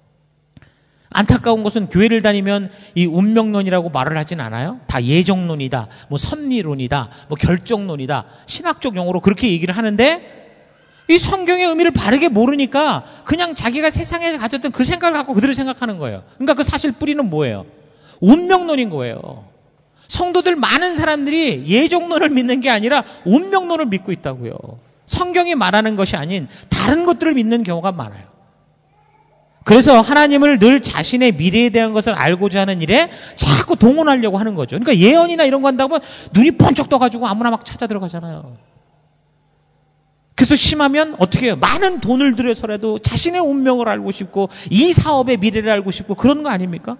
안타까운 것은 교회를 다니면 이 운명론이라고 말을 하진 않아요. 다 예정론이다, 뭐 섭리론이다, 뭐 결정론이다. 신학적 용어로 그렇게 얘기를 하는데 이 성경의 의미를 바르게 모르니까 그냥 자기가 세상에 가졌던 그 생각을 갖고 그대로 생각하는 거예요. 그러니까 그 사실 뿌리는 뭐예요? 운명론인 거예요. 성도들 많은 사람들이 예정론을 믿는 게 아니라 운명론을 믿고 있다고요. 성경이 말하는 것이 아닌 다른 것들을 믿는 경우가 많아요. 그래서 하나님을 늘 자신의 미래에 대한 것을 알고자 하는 일에 자꾸 동원하려고 하는 거죠. 그러니까 예언이나 이런 거 한다고 하면 눈이 번쩍 떠가지고 아무나 막 찾아 들어가잖아요. 그래서 심하면 어떻게 해요? 많은 돈을 들여서라도 자신의 운명을 알고 싶고 이 사업의 미래를 알고 싶고 그런 거 아닙니까?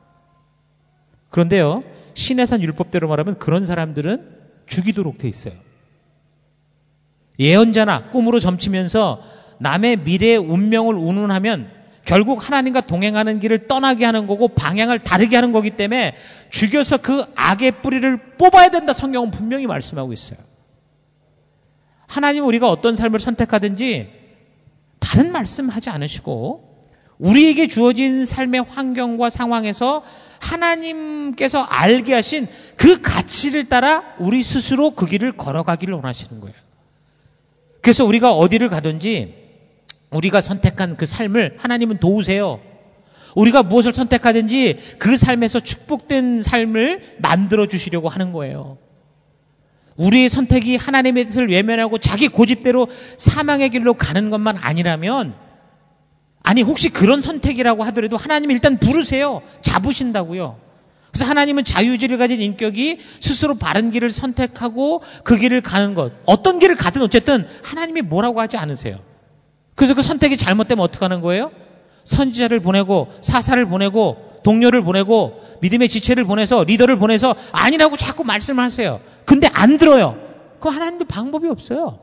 그런데요, 신해산 율법대로 말하면 그런 사람들은 죽이도록 돼 있어요. 예언자나 꿈으로 점치면서 남의 미래의 운명을 운운하면 결국 하나님과 동행하는 길을 떠나게 하는 거고 방향을 다르게 하는 거기 때문에 죽여서 그 악의 뿌리를 뽑아야 된다, 성경은 분명히 말씀하고 있어요. 하나님은 우리가 어떤 삶을 선택하든지 다른 말씀하지 않으시고 우리에게 주어진 삶의 환경과 상황에서 하나님께서 알게 하신 그 가치를 따라 우리 스스로 그 길을 걸어가기를 원하시는 거예요. 그래서 우리가 어디를 가든지 우리가 선택한 그 삶을 하나님은 도우세요. 우리가 무엇을 선택하든지 그 삶에서 축복된 삶을 만들어 주시려고 하는 거예요. 우리의 선택이 하나님의 뜻을 외면하고 자기 고집대로 사망의 길로 가는 것만 아니라면, 아니 혹시 그런 선택이라고 하더라도 하나님이 일단 부르세요. 잡으신다고요. 그래서 하나님은 자유의지를 가진 인격이 스스로 바른 길을 선택하고 그 길을 가는 것, 어떤 길을 가든 어쨌든 하나님이 뭐라고 하지 않으세요. 그래서 그 선택이 잘못되면 어떻게 하는 거예요? 선지자를 보내고 사사를 보내고 동료를 보내고 믿음의 지체를 보내서 리더를 보내서 아니라고 자꾸 말씀을 하세요. 근데 안 들어요. 그럼 하나님도 방법이 없어요.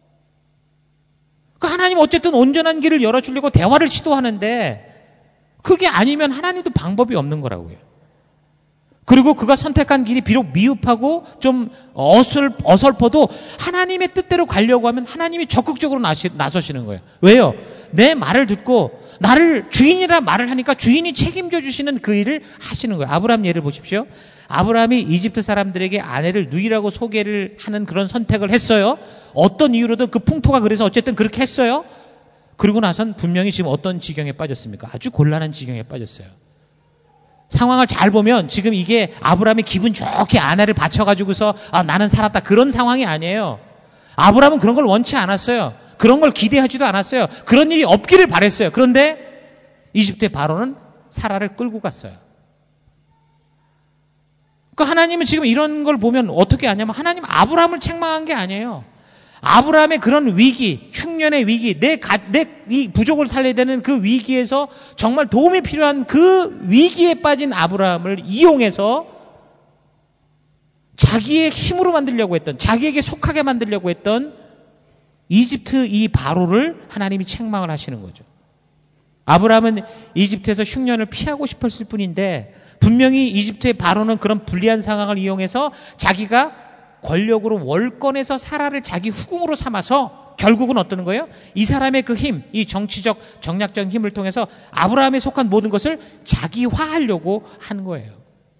그 하나님 어쨌든 온전한 길을 열어주려고 대화를 시도하는데 그게 아니면 하나님도 방법이 없는 거라고요. 그리고 그가 선택한 길이 비록 미흡하고 좀 어슬, 어설퍼도 하나님의 뜻대로 가려고 하면 하나님이 적극적으로 나시, 나서시는 거예요. 왜요? 내 말을 듣고 나를 주인이라 말을 하니까 주인이 책임져 주시는 그 일을 하시는 거예요. 아브라함 예를 보십시오. 아브라함이 이집트 사람들에게 아내를 누이라고 소개를 하는 그런 선택을 했어요. 어떤 이유로든 그 풍토가 그래서 어쨌든 그렇게 했어요. 그리고 나선 분명히 지금 어떤 지경에 빠졌습니까? 아주 곤란한 지경에 빠졌어요. 상황을 잘 보면 지금 이게 아브라함이 기분 좋게 아내를 바쳐가지고서 아, 나는 살았다, 그런 상황이 아니에요. 아브라함은 그런 걸 원치 않았어요. 그런 걸 기대하지도 않았어요. 그런 일이 없기를 바랬어요. 그런데 이집트의 바로는 사라를 끌고 갔어요. 그 하나님은 지금 이런 걸 보면 어떻게 하냐면 하나님 아브라함을 책망한 게 아니에요. 아브라함의 그런 위기, 흉년의 위기, 내, 가, 내 이 부족을 살려야 되는 그 위기에서 정말 도움이 필요한 그 위기에 빠진 아브라함을 이용해서 자기의 힘으로 만들려고 했던, 자기에게 속하게 만들려고 했던 이집트 이 바로를 하나님이 책망을 하시는 거죠. 아브라함은 이집트에서 흉년을 피하고 싶었을 뿐인데 분명히 이집트의 바로는 그런 불리한 상황을 이용해서 자기가 권력으로 월권에서 사라를 자기 후궁으로 삼아서 결국은 어떤 거예요? 이 사람의 그 힘, 이 정치적 정략적 힘을 통해서 아브라함에 속한 모든 것을 자기화하려고 한 거예요.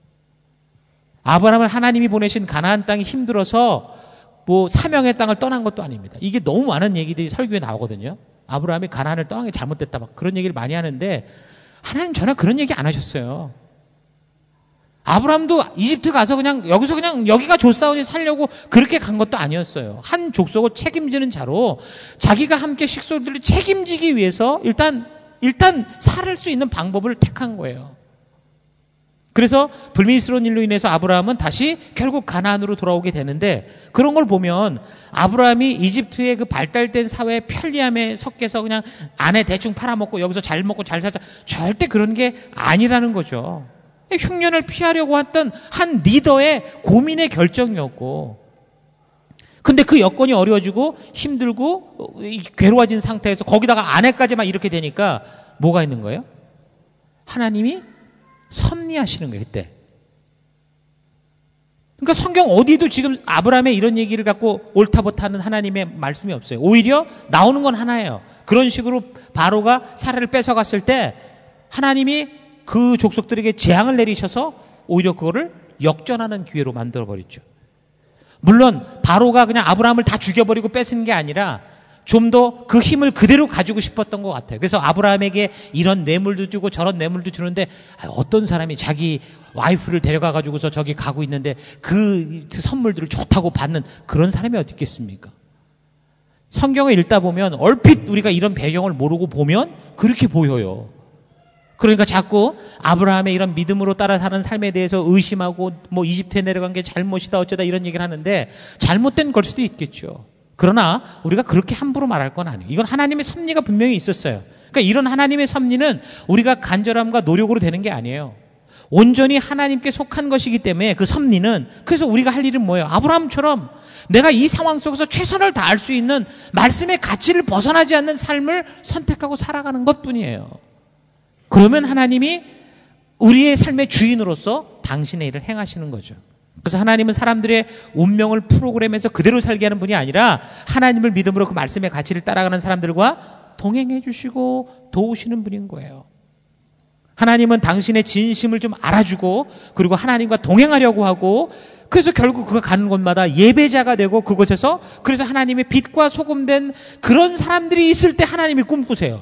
아브라함은 하나님이 보내신 가나안 땅이 힘들어서 뭐 사명의 땅을 떠난 것도 아닙니다. 이게 너무 많은 얘기들이 설교에 나오거든요. 아브라함이 가나안을 떠난 게 잘못됐다 막 그런 얘기를 많이 하는데 하나님 전혀 그런 얘기 안 하셨어요. 아브라함도 이집트 가서 그냥 여기서 그냥 여기가 좋사오니 살려고 그렇게 간 것도 아니었어요. 한 족속을 책임지는 자로 자기가 함께 식솔들을 책임지기 위해서 일단 일단 살 수 있는 방법을 택한 거예요. 그래서 불미스러운 일로 인해서 아브라함은 다시 결국 가나안으로 돌아오게 되는데 그런 걸 보면 아브라함이 이집트의 그 발달된 사회의 편리함에 섞여서 그냥 아내 대충 팔아먹고 여기서 잘 먹고 잘 살자, 절대 그런 게 아니라는 거죠. 흉년을 피하려고 했던 한 리더의 고민의 결정이었고, 근데 그 여건이 어려워지고 힘들고 괴로워진 상태에서 거기다가 아내까지만 이렇게 되니까 뭐가 있는 거예요? 하나님이 섭리하시는 거예요, 그때. 그러니까 성경 어디도 지금 아브라함의 이런 얘기를 갖고 옳다버타는 하나님의 말씀이 없어요. 오히려 나오는 건 하나예요. 그런 식으로 바로가 사라를 뺏어갔을 때 하나님이 그 족속들에게 재앙을 내리셔서 오히려 그거를 역전하는 기회로 만들어버렸죠. 물론 바로가 그냥 아브라함을 다 죽여버리고 뺏은 게 아니라 좀 더 그 힘을 그대로 가지고 싶었던 것 같아요. 그래서 아브라함에게 이런 뇌물도 주고 저런 뇌물도 주는데 어떤 사람이 자기 와이프를 데려가가지고서 저기 가고 있는데 그 선물들을 좋다고 받는 그런 사람이 어디 있겠습니까? 성경을 읽다 보면 얼핏 우리가 이런 배경을 모르고 보면 그렇게 보여요. 그러니까 자꾸 아브라함의 이런 믿음으로 따라 사는 삶에 대해서 의심하고 뭐 이집트에 내려간 게 잘못이다 어쩌다 이런 얘기를 하는데 잘못된 걸 수도 있겠죠. 그러나 우리가 그렇게 함부로 말할 건 아니에요. 이건 하나님의 섭리가 분명히 있었어요. 그러니까 이런 하나님의 섭리는 우리가 간절함과 노력으로 되는 게 아니에요. 온전히 하나님께 속한 것이기 때문에 그 섭리는, 그래서 우리가 할 일은 뭐예요? 아브라함처럼 내가 이 상황 속에서 최선을 다할 수 있는 말씀의 가치를 벗어나지 않는 삶을 선택하고 살아가는 것뿐이에요. 그러면 하나님이 우리의 삶의 주인으로서 당신의 일을 행하시는 거죠. 그래서 하나님은 사람들의 운명을 프로그램에서 그대로 살게 하는 분이 아니라 하나님을 믿음으로 그 말씀의 가치를 따라가는 사람들과 동행해 주시고 도우시는 분인 거예요. 하나님은 당신의 진심을 좀 알아주고 그리고 하나님과 동행하려고 하고, 그래서 결국 그가 가는 곳마다 예배자가 되고 그곳에서, 그래서 하나님의 빛과 소금된 그런 사람들이 있을 때 하나님이 꿈꾸세요.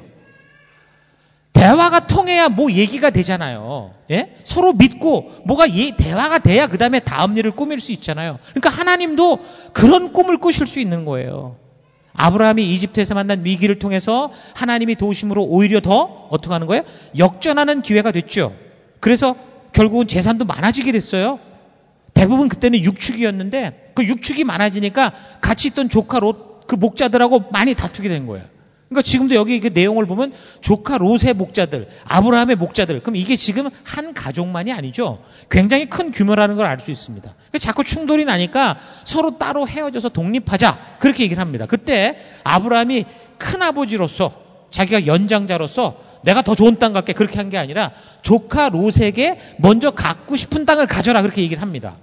대화가 통해야 뭐 얘기가 되잖아요. 예? 서로 믿고 뭐가 예, 대화가 돼야 그 다음에 다음 일을 꾸밀 수 있잖아요. 그러니까 하나님도 그런 꿈을 꾸실 수 있는 거예요. 아브라함이 이집트에서 만난 위기를 통해서 하나님이 도우심으로 오히려 더 어떻게 하는 거예요? 역전하는 기회가 됐죠. 그래서 결국은 재산도 많아지게 됐어요. 대부분 그때는 육축이었는데 그 육축이 많아지니까 같이 있던 조카 롯 그 목자들하고 많이 다투게 된 거예요. 그러니까 지금도 여기 그 내용을 보면 조카 롯의 목자들, 아브라함의 목자들, 그럼 이게 지금 한 가족만이 아니죠. 굉장히 큰 규모라는 걸 알 수 있습니다. 그러니까 자꾸 충돌이 나니까 서로 따로 헤어져서 독립하자 그렇게 얘기를 합니다. 그때 아브라함이 큰아버지로서 자기가 연장자로서 내가 더 좋은 땅 갖게 그렇게 한 게 아니라 조카 롯에게 먼저 갖고 싶은 땅을 가져라 그렇게 얘기를 합니다.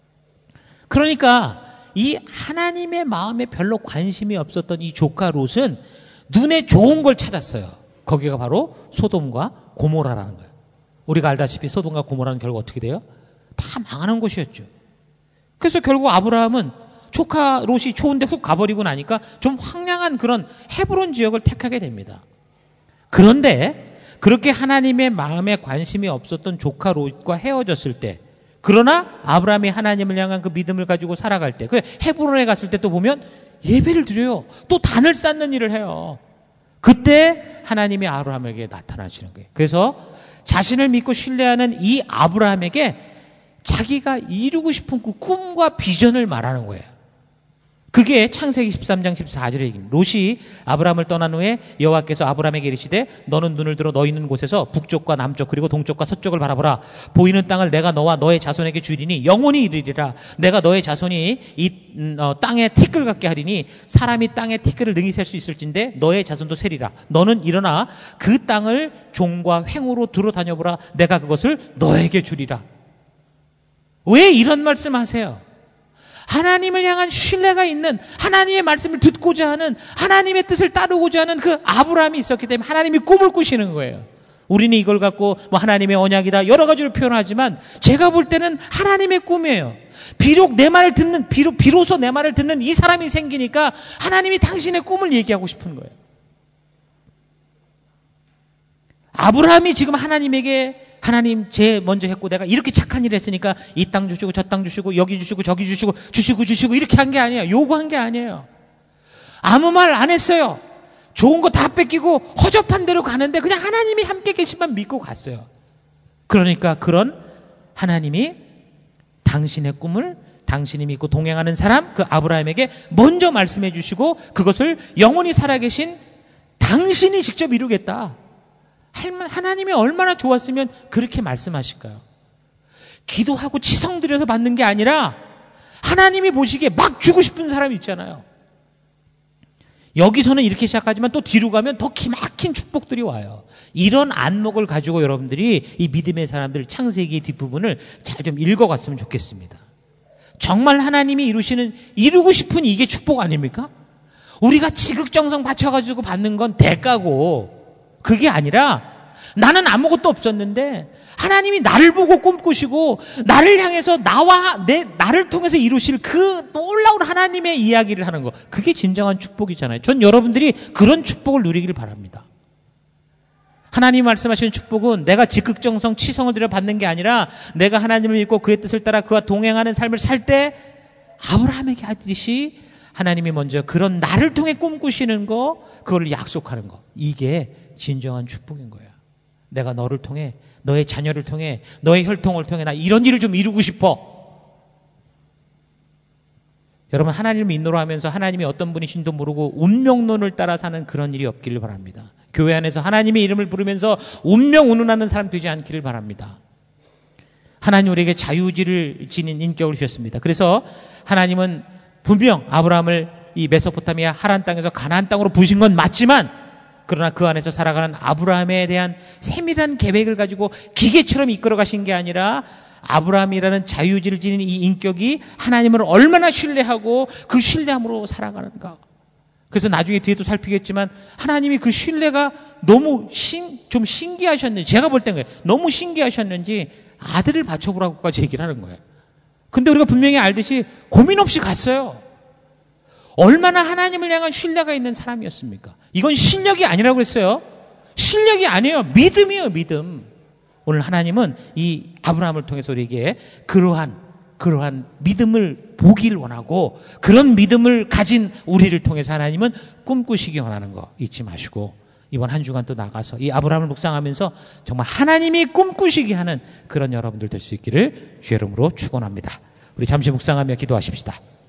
그러니까 이 하나님의 마음에 별로 관심이 없었던 이 조카 롯은 눈에 좋은 걸 찾았어요. 거기가 바로 소돔과 고모라라는 거예요. 우리가 알다시피 소돔과 고모라는 결국 어떻게 돼요? 다 망하는 곳이었죠. 그래서 결국 아브라함은 조카 롯이 좋은데 훅 가버리고 나니까 좀 황량한 그런 헤브론 지역을 택하게 됩니다. 그런데 그렇게 하나님의 마음에 관심이 없었던 조카 롯과 헤어졌을 때, 그러나 아브라함이 하나님을 향한 그 믿음을 가지고 살아갈 때, 그 헤브론에 갔을 때 또 보면 예배를 드려요. 또 단을 쌓는 일을 해요. 그때 하나님이 아브라함에게 나타나시는 거예요. 그래서 자신을 믿고 신뢰하는 이 아브라함에게 자기가 이루고 싶은 그 꿈과 비전을 말하는 거예요. 그게 창세기 십삼 장 십사 절의 얘기입니다. 롯이 아브라함을 떠난 후에 여호와께서 아브라함에게 이르시되 너는 눈을 들어 너 있는 곳에서 북쪽과 남쪽 그리고 동쪽과 서쪽을 바라보라. 보이는 땅을 내가 너와 너의 자손에게 주리니 영원히 이르리라. 내가 너의 자손이 이 음, 어, 땅에 티끌 같게 하리니 사람이 땅에 티끌을 능히 셀 수 있을진데 너의 자손도 세리라. 너는 일어나 그 땅을 종과 횡으로 두루 다녀보라. 내가 그것을 너에게 주리라. 왜 이런 말씀하세요? 하나님을 향한 신뢰가 있는, 하나님의 말씀을 듣고자 하는, 하나님의 뜻을 따르고자 하는 그 아브라함이 있었기 때문에 하나님이 꿈을 꾸시는 거예요. 우리는 이걸 갖고 뭐 하나님의 언약이다 여러 가지로 표현하지만 제가 볼 때는 하나님의 꿈이에요. 비록 내 말을 듣는, 비록, 비로소 내 말을 듣는 이 사람이 생기니까 하나님이 당신의 꿈을 얘기하고 싶은 거예요. 아브라함이 지금 하나님에게 하나님 제 먼저 했고 내가 이렇게 착한 일을 했으니까 이 땅 주시고 저 땅 주시고 여기 주시고 저기 주시고 주시고 주시고 이렇게 한 게 아니에요. 요구한 게 아니에요. 아무 말 안 했어요. 좋은 거 다 뺏기고 허접한 대로 가는데 그냥 하나님이 함께 계시만 믿고 갔어요. 그러니까 그런 하나님이 당신의 꿈을 당신이 믿고 동행하는 사람 그 아브라함에게 먼저 말씀해 주시고 그것을 영원히 살아계신 당신이 직접 이루겠다. 하나님이 얼마나 좋았으면 그렇게 말씀하실까요? 기도하고 치성 드려서 받는 게 아니라 하나님이 보시기에 막 주고 싶은 사람이 있잖아요. 여기서는 이렇게 시작하지만 또 뒤로 가면 더 기막힌 축복들이 와요. 이런 안목을 가지고 여러분들이 이 믿음의 사람들 창세기 뒷부분을 잘 좀 읽어갔으면 좋겠습니다. 정말 하나님이 이루시는, 이루고 싶은 이게 축복 아닙니까? 우리가 지극정성 바쳐가지고 받는 건 대가고 그게 아니라 나는 아무것도 없었는데 하나님이 나를 보고 꿈꾸시고 나를 향해서 나와 내 나를 통해서 이루실 그 놀라운 하나님의 이야기를 하는 거, 그게 진정한 축복이잖아요. 전 여러분들이 그런 축복을 누리기를 바랍니다. 하나님이 말씀하시는 축복은 내가 적극정성 치성을 들여 받는 게 아니라 내가 하나님을 믿고 그의 뜻을 따라 그와 동행하는 삶을 살 때 아브라함에게 하듯이 하나님이 먼저 그런 나를 통해 꿈꾸시는 거, 그걸 약속하는 거, 이게 진정한 축복인 거예요. 내가 너를 통해, 너의 자녀를 통해, 너의 혈통을 통해 나 이런 일을 좀 이루고 싶어. 여러분, 하나님을 믿노라 하면서 하나님이 어떤 분이신도 모르고 운명론을 따라 사는 그런 일이 없기를 바랍니다. 교회 안에서 하나님의 이름을 부르면서 운명 운운하는 사람 되지 않기를 바랍니다. 하나님 우리에게 자유의지를 지닌 인격을 주셨습니다. 그래서 하나님은 분명 아브라함을 이 메소포타미아 하란 땅에서 가나안 땅으로 부신 건 맞지만, 그러나 그 안에서 살아가는 아브라함에 대한 세밀한 계획을 가지고 기계처럼 이끌어 가신 게 아니라, 아브라함이라는 자유의지를 지닌 이 인격이 하나님을 얼마나 신뢰하고 그 신뢰함으로 살아가는가. 그래서 나중에 뒤에 또 살피겠지만 하나님이 그 신뢰가 너무 신, 좀 신기하셨는지, 제가 볼 땐 너무 신기하셨는지 아들을 바쳐보라고까지 얘기를 하는 거예요. 근데 우리가 분명히 알듯이 고민 없이 갔어요. 얼마나 하나님을 향한 신뢰가 있는 사람이었습니까? 이건 실력이 아니라고 했어요. 실력이 아니에요. 믿음이에요, 믿음. 오늘 하나님은 이 아브라함을 통해서 우리에게 그러한 그러한 믿음을 보기를 원하고, 그런 믿음을 가진 우리를 통해서 하나님은 꿈꾸시기 원하는 거 잊지 마시고, 이번 한 주간 또 나가서 이 아브라함을 묵상하면서 정말 하나님이 꿈꾸시게 하는 그런 여러분들 될 수 있기를 주의 이름으로 축원합니다. 우리 잠시 묵상하며 기도하십시다.